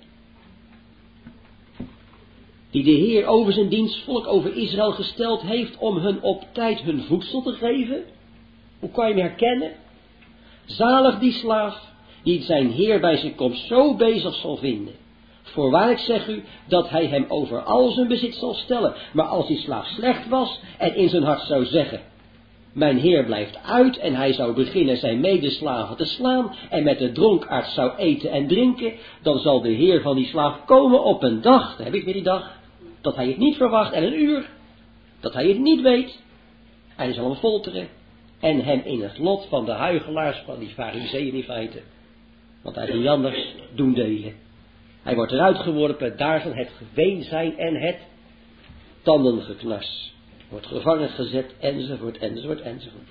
Die de Heer over zijn dienstvolk, over Israël gesteld heeft om hun op tijd hun voedsel te geven? Hoe kan je hem herkennen? Zalig die slaaf die zijn Heer bij zijn komst zo bezig zal vinden. Voorwaar ik zeg u dat hij hem over al zijn bezit zal stellen. Maar als die slaaf slecht was en in zijn hart zou zeggen, mijn Heer blijft uit, en hij zou beginnen zijn medeslaven te slaan en met de dronkaard zou eten en drinken, dan zal de Heer van die slaaf komen op een dag, dan heb ik weer die dag, dat hij het niet verwacht, en een uur dat hij het niet weet, en hij zal hem folteren en hem in het lot van de huichelaars, van die farizeeën in feite, want hij is niet anders, doen delen. Hij wordt eruit geworpen, daar zal het geween zijn en het tandengeknars. Wordt gevangen gezet, enzovoort, enzovoort, enzovoort.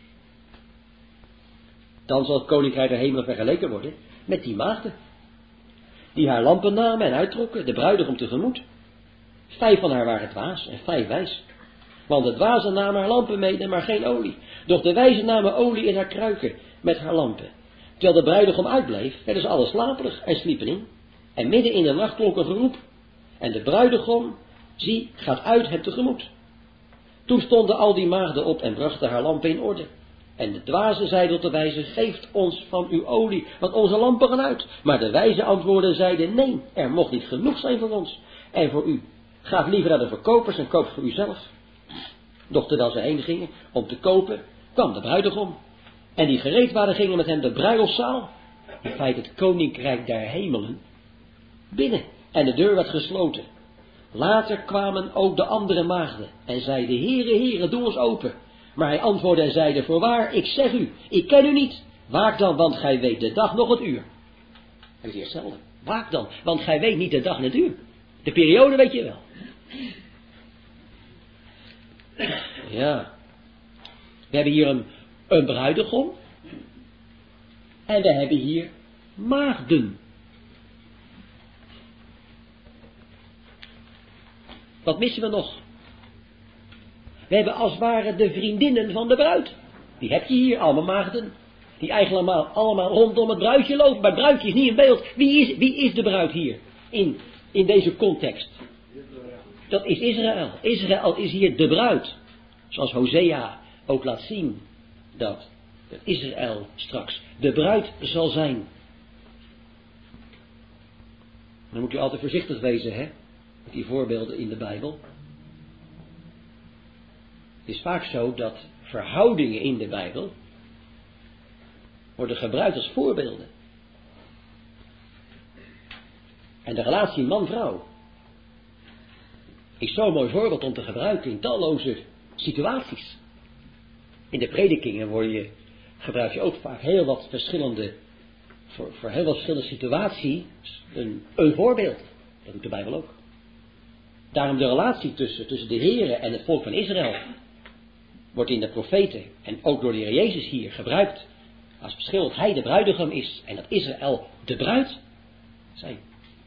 Dan zal het Koninkrijk der Hemelen vergeleken worden met die maagden, die haar lampen namen en uittrokken, de bruidegom tegemoet. 5 van haar waren dwaas en 5 wijs. Want de dwazen namen haar lampen mede, maar geen olie. Doch de wijzen namen olie in haar kruiken met haar lampen. Terwijl de bruidegom uitbleef, werden ze alle slaperig en sliepen in. En midden in de nacht klonk een geroep. En de bruidegom, zie, gaat uit hem tegemoet. Toen stonden al die maagden op en brachten haar lampen in orde. En de dwazen zeiden tot de wijzen, geeft ons van uw olie, want onze lampen gaan uit. Maar de wijzen antwoordden en zeiden, nee, er mocht niet genoeg zijn voor ons en voor u. Ga liever naar de verkopers en koop voor uzelf. Doch terwijl ze heen gingen om te kopen, kwam de bruidegom. En die gereed waren, gingen met hem de bruiloftszaal, in feite het Koninkrijk der Hemelen, binnen. En de deur werd gesloten. Later kwamen ook de andere maagden en zeiden, Heere, Heere, doe ons open. Maar hij antwoordde en zeide, voorwaar, ik zeg u, ik ken u niet. Waak dan, want gij weet de dag nog het uur. Dat is hetzelfde. Waak dan, want gij weet niet de dag en het uur. De periode weet je wel. Ja. We hebben hier een bruidegom. En we hebben hier maagden. Wat missen we nog? We hebben als het ware de vriendinnen van de bruid. Die heb je hier, allemaal maagden. Die eigenlijk allemaal rondom het bruidje lopen. Maar het bruidje is niet in beeld. Wie is de bruid hier? In deze context. Dat is Israël. Israël is hier de bruid. Zoals Hosea ook laat zien. Dat Israël straks de bruid zal zijn. Dan moet je altijd voorzichtig wezen, hè. Met die voorbeelden in de Bijbel. Het is vaak zo dat verhoudingen in de Bijbel worden gebruikt als voorbeelden. En de relatie man-vrouw is zo'n mooi voorbeeld om te gebruiken in talloze situaties. In de predikingen gebruik je ook vaak heel wat verschillende, voor heel wat verschillende situaties een voorbeeld. Dat doet de Bijbel ook. Daarom de relatie tussen de Here en het volk van Israël wordt in de profeten en ook door de Heer Jezus hier gebruikt als verschil dat hij de bruidegom is en dat Israël de bruid zijn.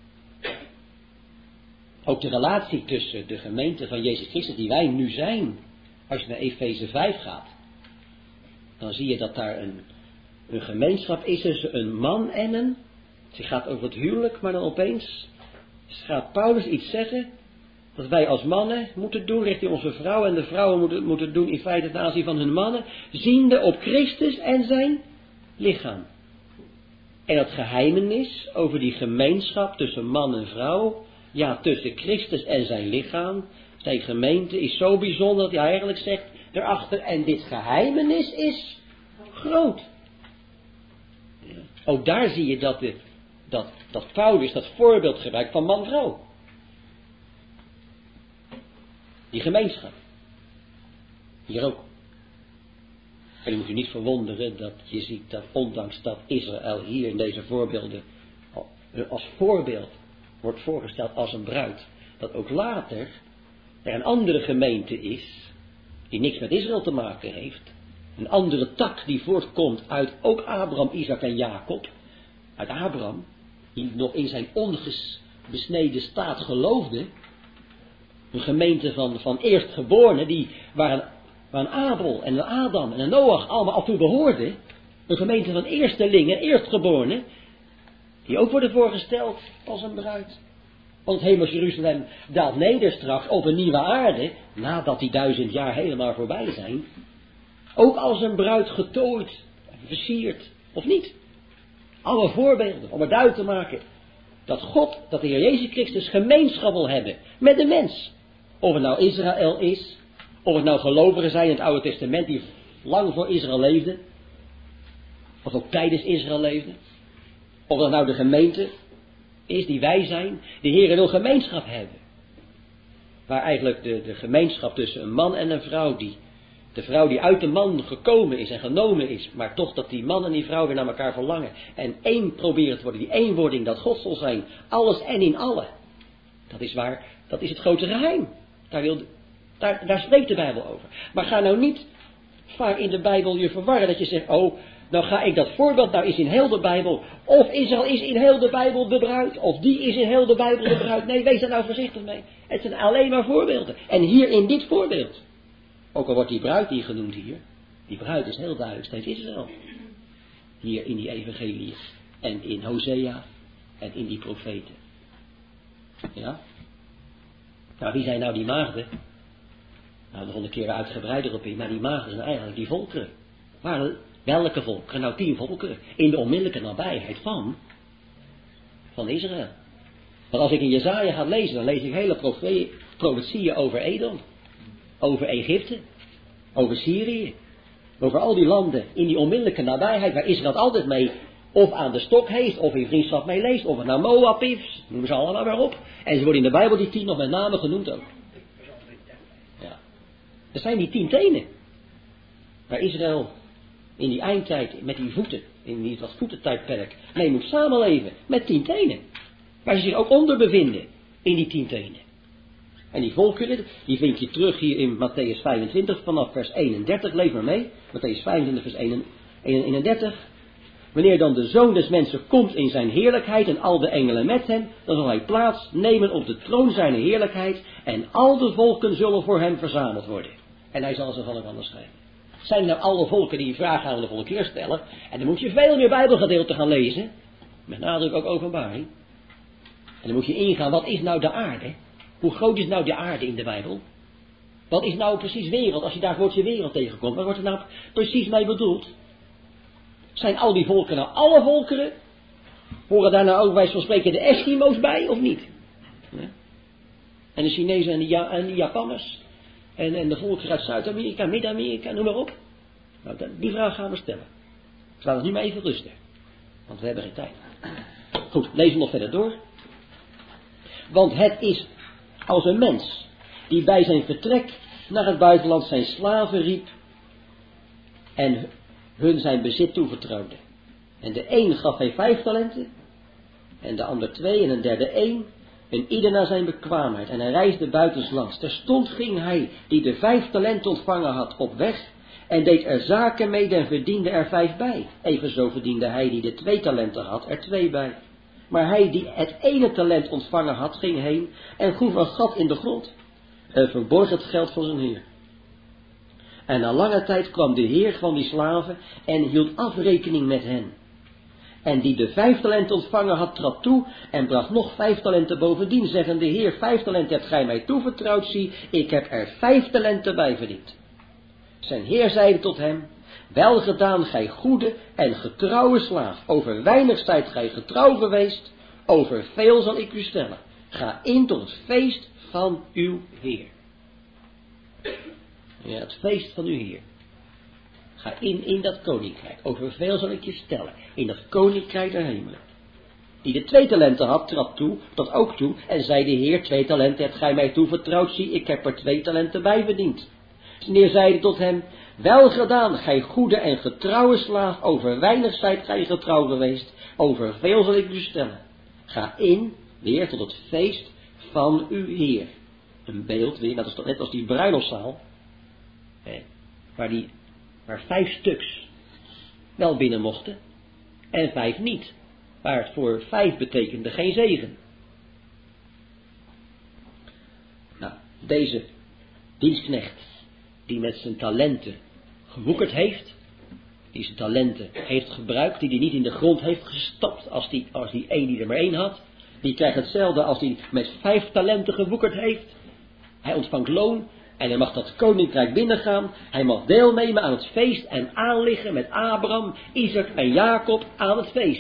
Ook de relatie tussen de gemeente van Jezus Christus die wij nu zijn. Als je naar Efeze 5 gaat, dan zie je dat daar een gemeenschap is tussen een man en een. Het gaat over het huwelijk, maar dan opeens gaat Paulus iets zeggen dat wij als mannen moeten doen richting onze vrouwen en de vrouwen moeten doen in feite ten aanzien van hun mannen, ziende op Christus en zijn lichaam. En dat geheimenis over die gemeenschap tussen man en vrouw, ja, tussen Christus en zijn lichaam, zijn gemeente, is zo bijzonder dat hij eigenlijk zegt erachter, en dit geheimenis is groot. Ook daar zie je dat Paulus dat voorbeeld gebruikt van man-vrouw. Die gemeenschap. Hier ook. En u moet u niet verwonderen dat je ziet dat ondanks dat Israël hier in deze voorbeelden als voorbeeld wordt voorgesteld als een bruid, dat ook later er een andere gemeente is, die niks met Israël te maken heeft. Een andere tak die voortkomt uit ook Abraham, Isaac en Jacob. Uit Abraham, die nog in zijn onbesneden staat geloofde. Een gemeente van eerstgeborenen, waar een Abel en een Adam en een Noach allemaal al toe behoorden. Een gemeente van eerstelingen, eerstgeborenen, die ook worden voorgesteld als een bruid. Want het hemels Jeruzalem daalt neder straks op een nieuwe aarde, nadat die 1000 jaar helemaal voorbij zijn. Ook als een bruid getooid, versierd, of niet. Alle voorbeelden om het duidelijk te maken dat God, dat de Heer Jezus Christus gemeenschap wil hebben met de mens. Of het nou Israël is, of het nou gelovigen zijn in het Oude Testament die lang voor Israël leefden. Of ook tijdens Israël leefden. Of dat nou de gemeente is die wij zijn. De Heer wil gemeenschap hebben. Waar eigenlijk de gemeenschap tussen een man en een vrouw, de vrouw die uit de man gekomen is en genomen is, maar toch dat die man en die vrouw weer naar elkaar verlangen. En één proberen te worden, die eenwording, dat God zal zijn. Alles en in allen. Dat is waar, dat is het grote geheim. Daar spreekt de Bijbel over. Maar ga nou niet vaak in de Bijbel je verwarren dat je zegt, oh, nou ga ik dat voorbeeld, nou is in heel de Bijbel, of Israël is in heel de Bijbel de bruid, of die is in heel de Bijbel de bruid. Nee, wees daar nou voorzichtig mee. Het zijn alleen maar voorbeelden. En hier in dit voorbeeld, ook al wordt die bruid hier genoemd hier, die bruid is heel duidelijk steeds Israël. Hier in die evangelie en in Hosea en in die profeten. Ja? Nou, wie zijn nou die maagden? Nou, nog een keer uitgebreider op in, maar die maagden zijn eigenlijk die volkeren. Welke volkeren? Nou, 10 volkeren. In de onmiddellijke nabijheid van Israël. Want als ik in Jesaja ga lezen, dan lees ik hele profetieën over Edom. Over Egypte. Over Syrië. Over al die landen in die onmiddellijke nabijheid waar Israël altijd mee of aan de stok heeft, of in vriendschap mee leest, of het nou Moab is, noemen ze allemaal maar op. En ze worden in de Bijbel die 10 nog met name genoemd ook. Ja. Dat zijn die 10 tenen. Waar Israël in die eindtijd met die voeten, in dat voetentijdperk, mee moet samenleven met 10 tenen. Waar ze zich ook onder bevinden in die 10 tenen. En die volkeren, die vind je terug hier in Matthäus 25 vanaf vers 31, lees maar mee. Matthäus 25 vers 31. Wanneer dan de Zoon des Mensen komt in zijn heerlijkheid en al de engelen met hem, dan zal hij plaats nemen op de troon zijn heerlijkheid en al de volken zullen voor hem verzameld worden. En hij zal ze van elkaar scheiden. Zijn nou alle volken die vragen aan de volgende keer stellen, en dan moet je veel meer Bijbelgedeelten gaan lezen, met nadruk ook Openbaring. En dan moet je ingaan, wat is nou de aarde? Hoe groot is nou de aarde in de Bijbel? Wat is nou precies wereld, als je daar het woordje wereld tegenkomt? Wat wordt er nou precies mee bedoeld? Zijn al die volken nou alle volkeren? Horen daar nou ook bij van spreken de Eskimo's bij, of niet? Ja. En de Chinezen en de Japanners? En de volkeren uit Zuid-Amerika, Midden-Amerika, noem maar op. Nou, die vraag gaan we stellen. Dus laten we nu maar even rusten. Want we hebben geen tijd. Goed, lezen we nog verder door. Want het is als een mens die bij zijn vertrek naar het buitenland zijn slaven riep en hun zijn bezit toevertrouwde. En de een gaf hij 5 talenten, en de ander 2 en een derde 1, en ieder naar zijn bekwaamheid. En hij reisde buitenslands. Terstond ging hij die de 5 talenten ontvangen had op weg en deed er zaken mee en verdiende er 5 bij. Evenzo verdiende hij die de 2 talenten had er 2 bij. Maar hij die het ene talent ontvangen had, ging heen en groef een gat in de grond en verborg het geld van zijn heer. En na lange tijd kwam de heer van die slaven en hield afrekening met hen. En die de 5 talenten ontvangen had, trad toe en bracht nog 5 talenten bovendien, zeggende: Heer, 5 talenten hebt gij mij toevertrouwd, zie, ik heb er 5 talenten bij verdiend. Zijn heer zeide tot hem: Wel gedaan, gij goede en getrouwe slaaf. Over weinig zijt gij getrouw geweest, over veel zal ik u stellen. Ga in tot het feest van uw Heer. Ja, het feest van uw Heer. Ga in dat koninkrijk. Over veel zal ik je stellen. In dat koninkrijk der hemelen. Die de 2 talenten had, trad ook toe. En zei de Heer, 2 talenten hebt gij mij toevertrouwd. Zie, ik heb er 2 talenten bij verdiend. De Heer zeide tot hem, wel gedaan, gij goede en getrouwe slaaf. Over weinig zijt gij getrouw geweest. Over veel zal ik u stellen. Ga in, weer tot het feest van uw Heer. Een beeld weer, dat is toch net als die bruiloftszaal. Waar 5 stuks wel binnen mochten. En 5 niet. Waar het voor 5 betekende geen zegen. Nou, deze dienstknecht die met zijn talenten gewoekerd heeft, die zijn talenten heeft gebruikt, die niet in de grond heeft gestapt als die één die er maar 1 had, die krijgt hetzelfde als die met 5 talenten gewoekerd heeft. Hij ontvangt loon en hij mag dat koninkrijk binnengaan. Hij mag deelnemen aan het feest en aanliggen met Abraham, Isaac en Jacob aan het feest.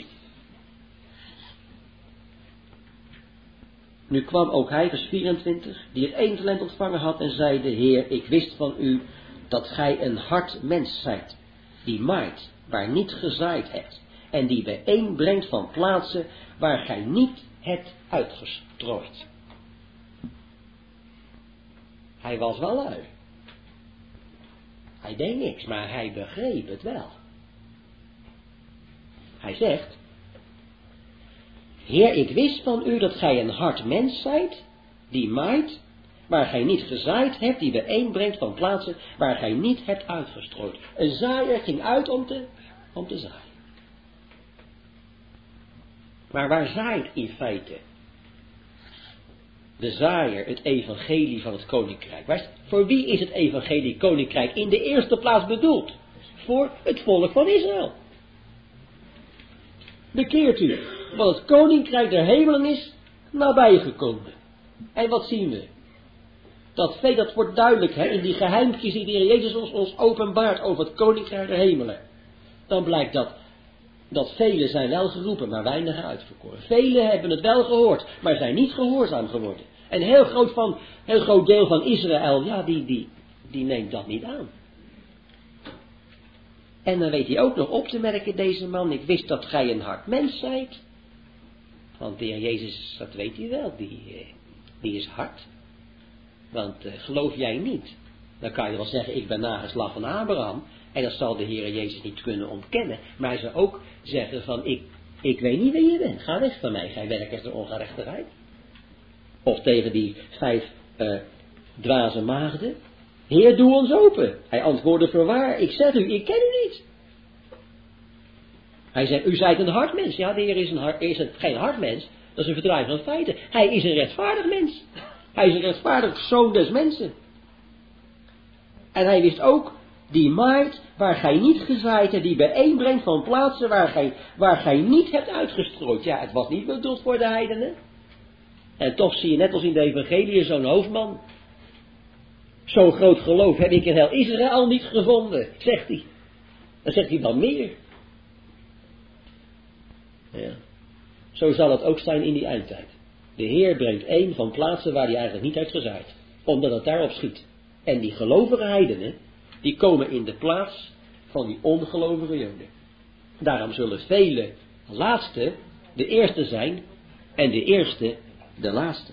Nu kwam ook hij, vers 24, die het 1 talent ontvangen had en zeide, Heer, ik wist van u dat gij een hard mens zijt, die maait waar niet gezaaid hebt, en die bijeenbrengt van plaatsen waar gij niet hebt uitgestrooid. Hij was wel lui. Hij deed niks, maar hij begreep het wel. Hij zegt, Heer, ik wist van u dat gij een hard mens zijt, die maait, waar gij niet gezaaid hebt, die bijeenbrengt van plaatsen waar gij niet hebt uitgestrooid. Een zaaier ging uit om te zaaien. Maar waar zaait in feite de zaaier het evangelie van het koninkrijk? Voor wie is het evangelie koninkrijk in de eerste plaats bedoeld? Voor het volk van Israël. Bekeert u, want het koninkrijk der hemelen is nabijgekomen. En wat zien we? Dat wordt duidelijk in die geheimpjes die de Heer Jezus ons openbaart over het koninkrijk der hemelen. Dan blijkt dat velen zijn wel geroepen, maar weinigen uitverkoren. Velen hebben het wel gehoord, maar zijn niet gehoorzaam geworden. Een heel groot deel van Israël, ja, die neemt dat niet aan. En dan weet hij ook nog op te merken, deze man, ik wist dat gij een hard mens zijt. Want de Heer Jezus, dat weet hij wel, die is hard. Want geloof jij niet, dan kan je wel zeggen, ik ben nageslacht van Abraham. En dat zal de Heer Jezus niet kunnen ontkennen. Maar hij zou ook zeggen van, ik weet niet wie je bent. Ga weg van mij, gij werkers der ongerechtigheid. Of tegen die 5 dwaze maagden. Heer, doe ons open. Hij antwoordde voorwaar, ik zeg u, ik ken u niet. Hij zegt, u zijt een hard mens. Ja, de Heer is geen hard mens. Dat is een verdraaiing van feiten. Hij is een rechtvaardig mens. Hij is een rechtvaardig zoon des mensen. En hij wist ook, die maait waar gij niet gezaaid hebt, die bijeenbrengt van plaatsen waar gij niet hebt uitgestrooid. Ja, het was niet bedoeld voor de heidenen. En toch zie je net als in de evangelie zo'n hoofdman. Zo'n groot geloof heb ik in heel Israël niet gevonden, zegt hij. Dan zegt hij dan meer. Ja. Zo zal het ook zijn in die eindtijd. De Heer brengt een van plaatsen waar hij eigenlijk niet heeft gezaaid. Omdat het daarop schiet. En die gelovige heidenen, die komen in de plaats van die ongelovige Joden. Daarom zullen vele laatste de eerste zijn en de eerste de laatste.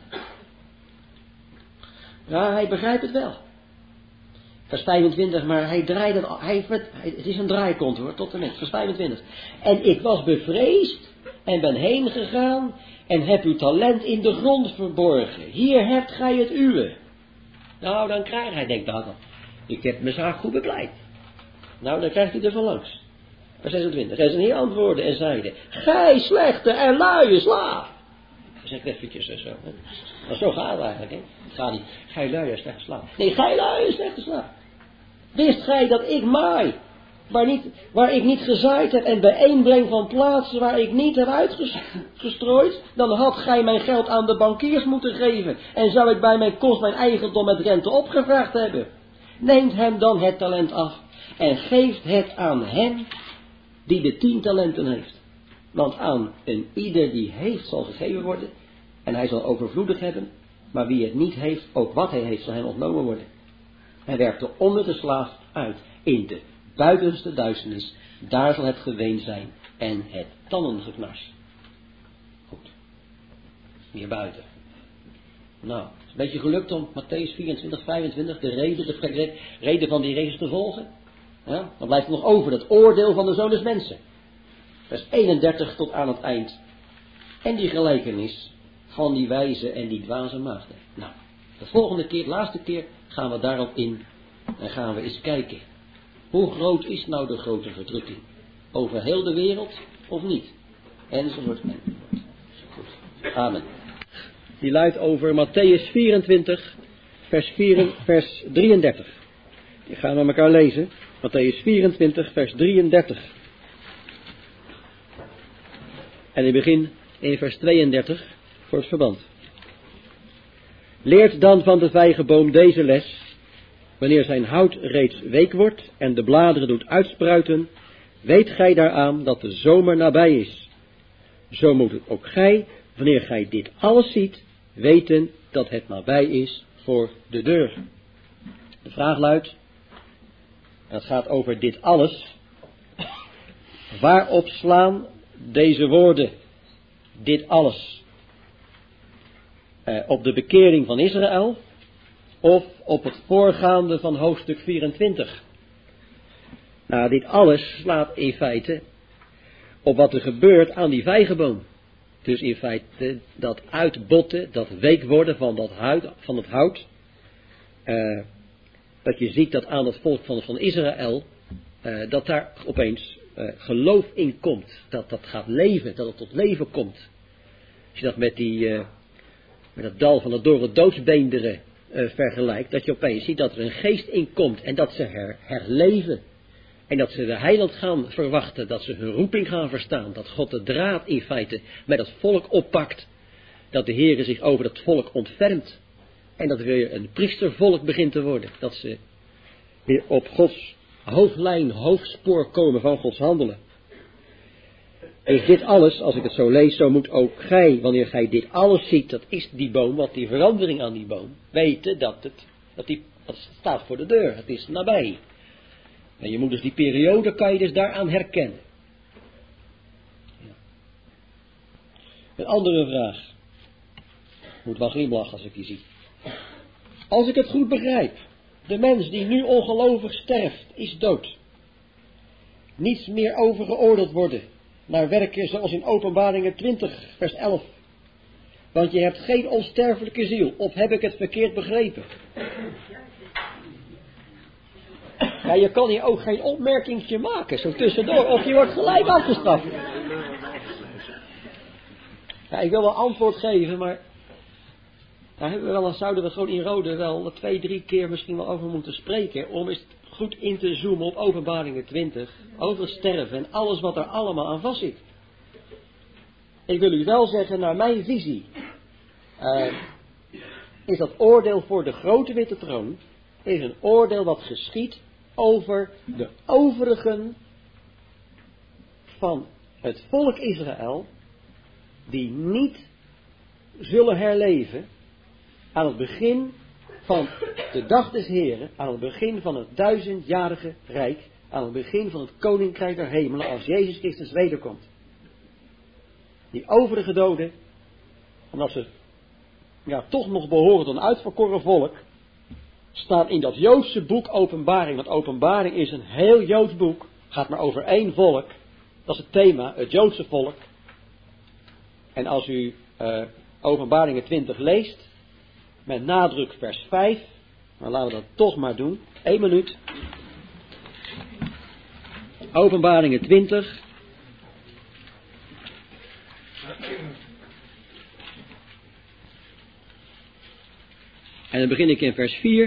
Ja, hij begrijpt het wel. Vers 25, maar hij draait het is een draaikont hoor, tot en met vers 25. En ik was bevreesd en ben heen gegaan en heb uw talent in de grond verborgen. Hier hebt gij het uwe. Nou, dan krijgt hij, denkt dan, ik heb mijn zaak goed bepleit. Nou, dan krijgt hij er van langs. Vers 26, en zijn Heer antwoordde en zeide, gij slechte en luie slaaf. Dat zeg ik eventjes zo. Hè. Maar zo gaat het eigenlijk. Hè. Het gaat niet, gij luie slechte slaaf. Nee, gij luie slechte slaaf. Wist gij dat ik maai, waar ik niet gezaaid heb en bijeenbreng van plaatsen waar ik niet heb uitgestrooid, dan had gij mijn geld aan de bankiers moeten geven en zou ik bij mijn kost mijn eigendom met rente opgevraagd hebben. Neemt hem dan het talent af en geeft het aan hem die de 10 talenten heeft. Want aan een ieder die heeft zal gegeven worden en hij zal overvloedig hebben, maar wie het niet heeft, ook wat hij heeft zal hem ontnomen worden. Hij werpt de onder de slaaf uit in de buitenste duisternis, daar zal het geween zijn en het tandengeknars. Goed. Hier buiten. Nou, het is een beetje gelukt om Mattheüs 24, 25, de reden van die Jezus te volgen. Ja, dan blijft er nog over het oordeel van de Zoon des Mensen. Vers 31 tot aan het eind. En die gelijkenis van die wijze en die dwaze maagden. Nou, de volgende keer, de laatste keer, gaan we daarop in. En gaan we eens kijken. Hoe groot is nou de grote verdrukking? Over heel de wereld of niet? Enzovoort. Goed. Amen. Die luidt over Mattheüs 24, vers 33. Die gaan we met elkaar lezen. Mattheüs 24, vers 33. En ik begin in vers 32 voor het verband. Leert dan van de vijgenboom deze les. Wanneer zijn hout reeds week wordt en de bladeren doet uitspruiten, weet gij daaraan dat de zomer nabij is. Zo moet het ook gij, wanneer gij dit alles ziet, weten dat het nabij is voor de deur. De vraag luidt, en het gaat over dit alles, waarop slaan deze woorden, dit alles, op de bekering van Israël of op het voorgaande van hoofdstuk 24? Nou, dit alles slaat in feite op wat er gebeurt aan die vijgenboom. Dus in feite dat uitbotten, dat week worden van het hout. Dat je ziet dat aan het volk van Israël, dat daar opeens geloof in komt. Dat dat gaat leven, dat het tot leven komt. Als je dat met dat dal van de dorre doodsbeenderen vergelijkt, dat je opeens ziet dat er een geest in komt en dat ze herleven. En dat ze de heiland gaan verwachten, dat ze hun roeping gaan verstaan, dat God de draad in feite met het volk oppakt, dat de Heere zich over dat volk ontfermt en dat er weer een priestervolk begint te worden, dat ze weer op Gods hoofdlijn, hoofdspoor komen van Gods handelen. Is dit alles, als ik het zo lees, zo moet ook gij, wanneer gij dit alles ziet, dat is die boom, wat die verandering aan die boom, weten dat staat voor de deur, het is nabij. En je moet dus die periode, kan je dus daaraan herkennen. Ja. Een andere vraag. Ik moet wel glimlachen als ik die zie. Als ik het goed begrijp, de mens die nu ongelovig sterft, is dood. Niets meer over geoordeeld worden, naar werken zoals in Openbaringen 20, vers 11. Want je hebt geen onsterfelijke ziel, of heb ik het verkeerd begrepen? Ja, je kan hier ook geen opmerkingje maken, zo tussendoor, of je wordt gelijk afgestraft. Ja, ik wil wel antwoord geven, maar daar zouden we gewoon in Rode wel 2-3 keer misschien wel over moeten spreken, om eens goed in te zoomen op Openbaringen 20, over sterven en alles wat er allemaal aan vast zit. Ik wil u wel zeggen, naar mijn visie, is dat oordeel voor de grote witte troon, is een oordeel wat geschiet over de overigen van het volk Israël, die niet zullen herleven aan het begin van de dag des Heren, aan het begin van het 1000-jarige rijk, aan het begin van het koninkrijk der hemelen, als Jezus Christus wederkomt. Die overige doden, omdat ze toch nog behoren tot een uitverkoren volk, staat in dat Joodse boek Openbaring. Want Openbaring is een heel Joods boek. Gaat maar over één volk. Dat is het thema, het Joodse volk. En als u Openbaringen 20 leest, met nadruk vers 5. Maar laten we dat toch maar doen. 1 minuut. Openbaringen 20. En dan begin ik in vers 4.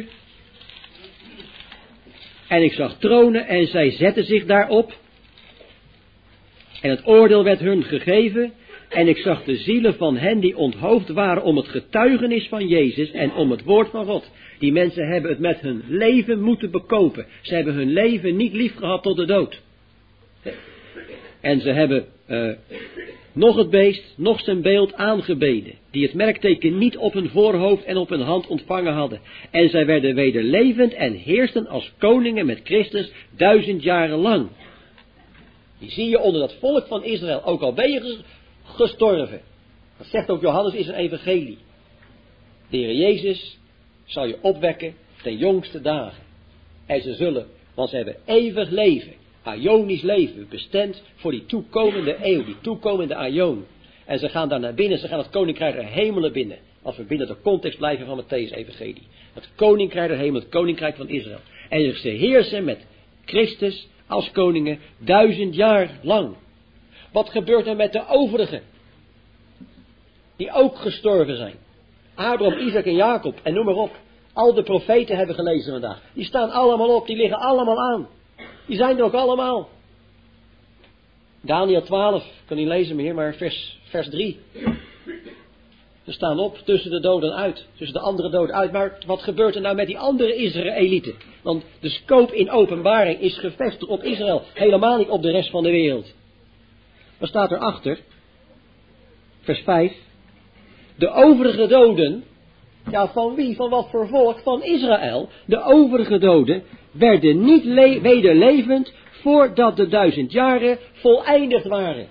En ik zag tronen en zij zetten zich daarop. En het oordeel werd hun gegeven. En ik zag de zielen van hen die onthoofd waren om het getuigenis van Jezus en om het woord van God. Die mensen hebben het met hun leven moeten bekopen. Ze hebben hun leven niet lief gehad tot de dood. En ze hebben nog het beest, nog zijn beeld aangebeden, die het merkteken niet op hun voorhoofd en op hun hand ontvangen hadden. En zij werden weder levend en heersten als koningen met Christus 1000 jaren lang. Die zie je onder dat volk van Israël, ook al ben je gestorven. Dat zegt ook Johannes in zijn evangelie. De Heer Jezus zal je opwekken ten jongste dagen. En ze zullen, want ze hebben eeuwig leven, aionisch leven, bestemd voor die toekomende eeuw, die toekomende aion. En ze gaan daar naar binnen, ze gaan het koninkrijk der hemelen binnen. Als we binnen de context blijven van Mattheüs evangelie. Het koninkrijk der hemelen, het koninkrijk van Israël. En ze heersen met Christus als koningen 1000 jaar lang. Wat gebeurt er met de overigen? Die ook gestorven zijn. Abraham, Isaac en Jacob en noem maar op. Al de profeten hebben gelezen vandaag. Die staan allemaal op, die liggen allemaal aan. Die zijn er ook allemaal. Daniel 12, ik kan niet lezen meer, maar vers 3. Ze staan op tussen de doden uit, tussen de andere doden uit. Maar wat gebeurt er nou met die andere Israëlieten? Want de scope in openbaring is gevestigd op Israël, helemaal niet op de rest van de wereld. Wat staat erachter? Vers 5. De overige doden, ja van wie, van wat voor volk? Van Israël. De overige doden werden niet weder levend voordat de 1000 jaren voleindigd waren.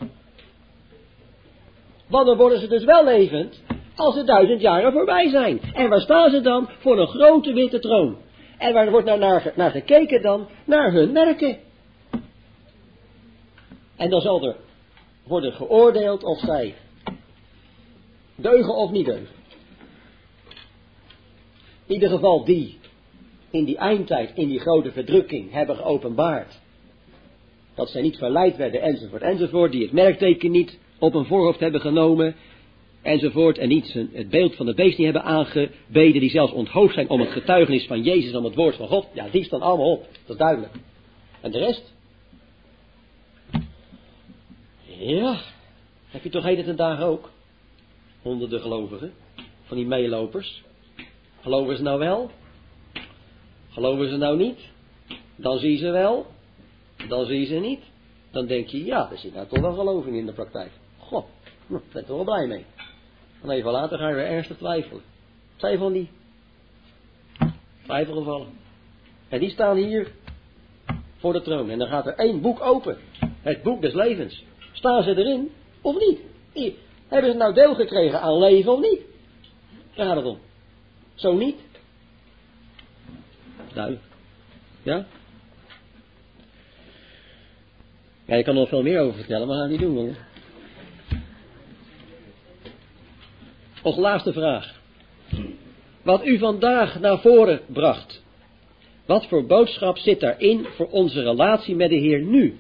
Wanneer worden ze dus wel levend? Als de 1000 jaren voorbij zijn. En waar staan ze dan? Voor een grote witte troon. En waar wordt nou naar gekeken dan? Naar hun werken. En dan zal er worden geoordeeld of zij deugen of niet deugen. In ieder geval die in die eindtijd, in die grote verdrukking hebben geopenbaard. Dat zij niet verleid werden enzovoort. Die het merkteken niet op hun voorhoofd hebben genomen enzovoort. En niet het beeld van de beest niet hebben aangebeden. Die zelfs onthoofd zijn om het getuigenis van Jezus, om het woord van God. Ja, die staan allemaal op. Dat is duidelijk. En de rest? Ja, heb je toch heden ten dagen ook honderden gelovigen, van die meelopers. Geloven ze nou wel? Geloven ze nou niet? Dan zie je ze wel, dan zie je ze niet. Dan denk je, ja, er zit nou toch wel geloof in de praktijk. God, daar ben ik toch wel blij mee. En even later ga je weer ernstig twijfelen. Zijn van die twijfelgevallen. En die staan hier voor de troon. En dan gaat er één boek open. Het boek des levens. Staan ze erin of niet? Hebben ze nou deel gekregen aan leven of niet? Daar gaat het om. Zo niet? Duidelijk. Ja? Ja, je kan er nog veel meer over vertellen, maar gaan we niet doen, hoor. Als laatste vraag. Wat u vandaag naar voren bracht. Wat voor boodschap zit daarin voor onze relatie met de Heer nu?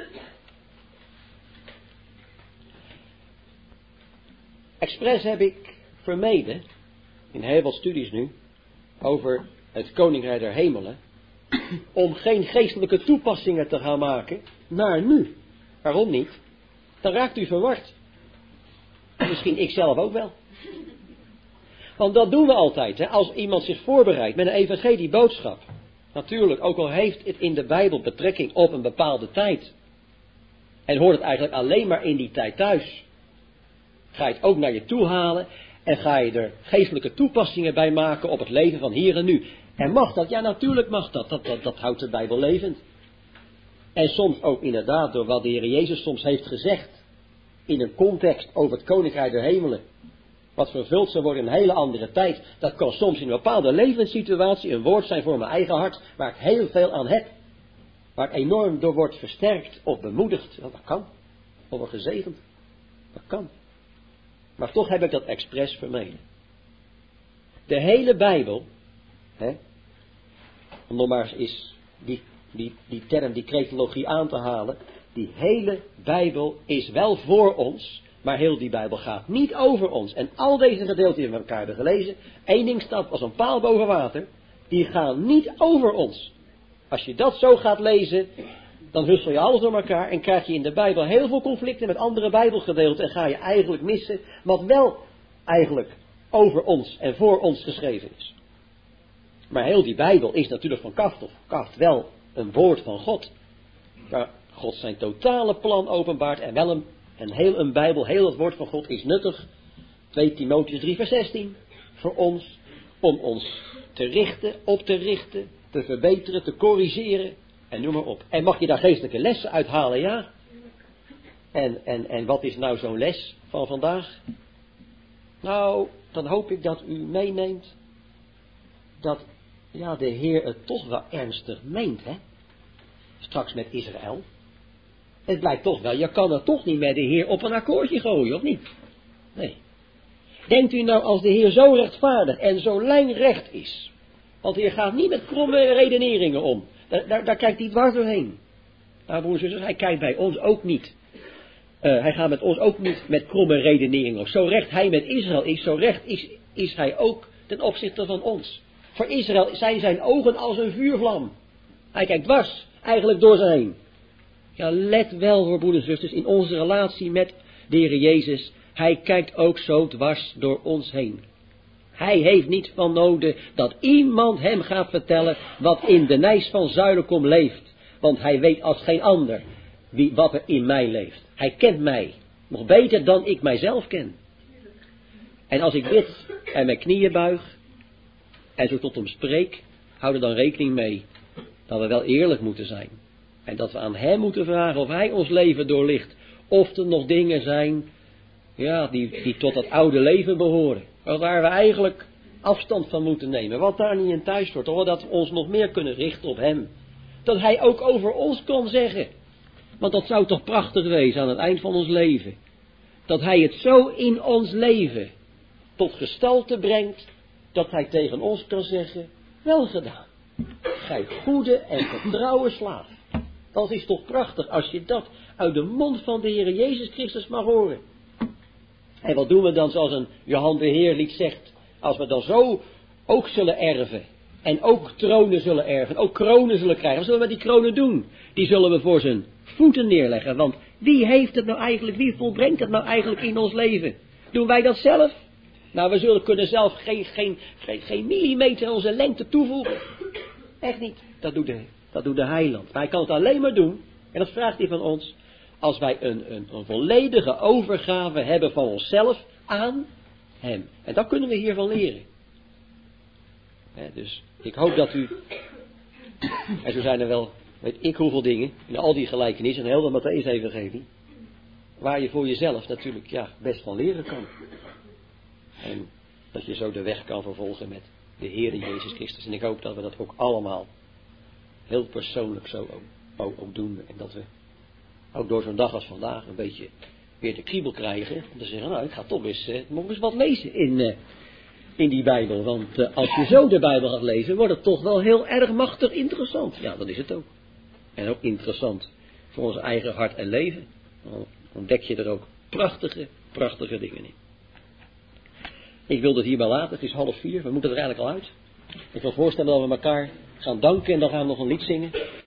Expres heb ik vermeden, in heel wat studies nu, over het Koninkrijk der Hemelen, om geen geestelijke toepassingen te gaan maken naar nu. Waarom niet? Dan raakt u verward. Misschien ik zelf ook wel. Want dat doen we altijd, hè? Als iemand zich voorbereidt met een evangelieboodschap. Natuurlijk, ook al heeft het in de Bijbel betrekking op een bepaalde tijd. En hoort het eigenlijk alleen maar in die tijd thuis. Ga je het ook naar je toe halen en ga je er geestelijke toepassingen bij maken op het leven van hier en nu. En mag dat? Ja, natuurlijk mag dat. Dat houdt de Bijbel levend. En soms ook inderdaad door wat de Heer Jezus soms heeft gezegd. In een context over het Koninkrijk der Hemelen. Wat vervuld zou worden in een hele andere tijd. Dat kan soms in een bepaalde levenssituatie een woord zijn voor mijn eigen hart. Waar ik heel veel aan heb. Waar ik enorm door word versterkt of bemoedigd. Ja, dat kan. Of word gezegend. Dat kan. Maar toch heb ik dat expres vermeden. De hele Bijbel, hè, om nog maar eens die term, die cretologie aan te halen. Die hele Bijbel is wel voor ons, maar heel die Bijbel gaat niet over ons. En al deze gedeelten die we met elkaar hebben gelezen, één ding staat als een paal boven water, die gaan niet over ons. Als je dat zo gaat lezen, dan hussel je alles door elkaar en krijg je in de Bijbel heel veel conflicten met andere Bijbelgedeelten en ga je eigenlijk missen wat wel eigenlijk over ons en voor ons geschreven is. Maar heel die Bijbel is natuurlijk van kaft wel een woord van God. Waar God zijn totale plan openbaart en wel een Bijbel, heel het woord van God is nuttig. 2 Timotheüs 3 vers 16 voor ons, om ons te richten, op te richten, te verbeteren, te corrigeren en noem maar op. En mag je daar geestelijke lessen uithalen, ja? En wat is nou zo'n les van vandaag? Nou, dan hoop ik dat u meeneemt dat ja, de Heer het toch wel ernstig meent, hè? Straks met Israël. Het blijkt toch wel, je kan er toch niet met de Heer op een akkoordje gooien, of niet? Nee. Denkt u nou als de Heer zo rechtvaardig en zo lijnrecht is, want de Heer gaat niet met kromme redeneringen om. Daar kijkt hij dwars doorheen. Nou, broers en zusters, hij kijkt bij ons ook niet. Hij gaat met ons ook niet met kromme redeneringen om. Zo recht hij met Israël is, zo recht is hij ook ten opzichte van ons. Voor Israël zijn zijn ogen als een vuurvlam. Hij kijkt dwars, eigenlijk door ze heen. Ja, let wel hoor, broeders en zusters, in onze relatie met de Heer Jezus. Hij kijkt ook zo dwars door ons heen. Hij heeft niet van nodig dat iemand hem gaat vertellen wat in de Nijs van Zuilenkom leeft. Want hij weet als geen ander wat er in mij leeft. Hij kent mij nog beter dan ik mijzelf ken. En als ik bid en mijn knieën buig en zo tot hem spreek, hou er dan rekening mee dat we wel eerlijk moeten zijn. En dat we aan hem moeten vragen of hij ons leven doorlicht. Of er nog dingen zijn, ja, die tot dat oude leven behoren. Waar we eigenlijk afstand van moeten nemen. Wat daar niet in thuis hoort. Of dat we ons nog meer kunnen richten op hem. Dat hij ook over ons kan zeggen. Want dat zou toch prachtig wezen aan het eind van ons leven. Dat hij het zo in ons leven tot gestalte brengt. Dat hij tegen ons kan zeggen, wel gedaan. Gij goede en getrouwe slaaf. Dat is toch prachtig als je dat uit de mond van de Heer Jezus Christus mag horen. En wat doen we dan zoals een Johan de Heerlied zegt. Als we dan zo ook zullen erven. En ook tronen zullen erven. Ook kronen zullen krijgen. Wat zullen we met die kronen doen? Die zullen we voor zijn voeten neerleggen. Want wie heeft het nou eigenlijk? Wie volbrengt het nou eigenlijk in ons leven? Doen wij dat zelf? Nou, we kunnen zelf geen millimeter aan onze lengte toevoegen. Echt niet. Dat doet de heiland. Maar hij kan het alleen maar doen. En dat vraagt hij van ons. Als wij een volledige overgave hebben van onszelf aan hem. En dat kunnen we hiervan leren. Dus ik hoop dat u. En zo zijn er wel, weet ik hoeveel dingen. In al die gelijkenissen en heel de Mattheüs-evangelie. Waar je voor jezelf natuurlijk ja, best van leren kan. En dat je zo de weg kan vervolgen met de Heer Jezus Christus. En ik hoop dat we dat ook allemaal heel persoonlijk zo ook doen. En dat we ook door zo'n dag als vandaag een beetje weer de kriebel krijgen. Om te zeggen, nou ik ga toch nog eens wat lezen in die Bijbel. Want als je zo de Bijbel gaat lezen, wordt het toch wel heel erg machtig interessant. Ja, dat is het ook. En ook interessant voor ons eigen hart en leven. Dan ontdek je er ook prachtige dingen in. Ik wil het hierbij laten, het is 3:30, we moeten er eigenlijk al uit. Ik wil voorstellen dat we elkaar gaan danken en dan gaan we nog een lied zingen.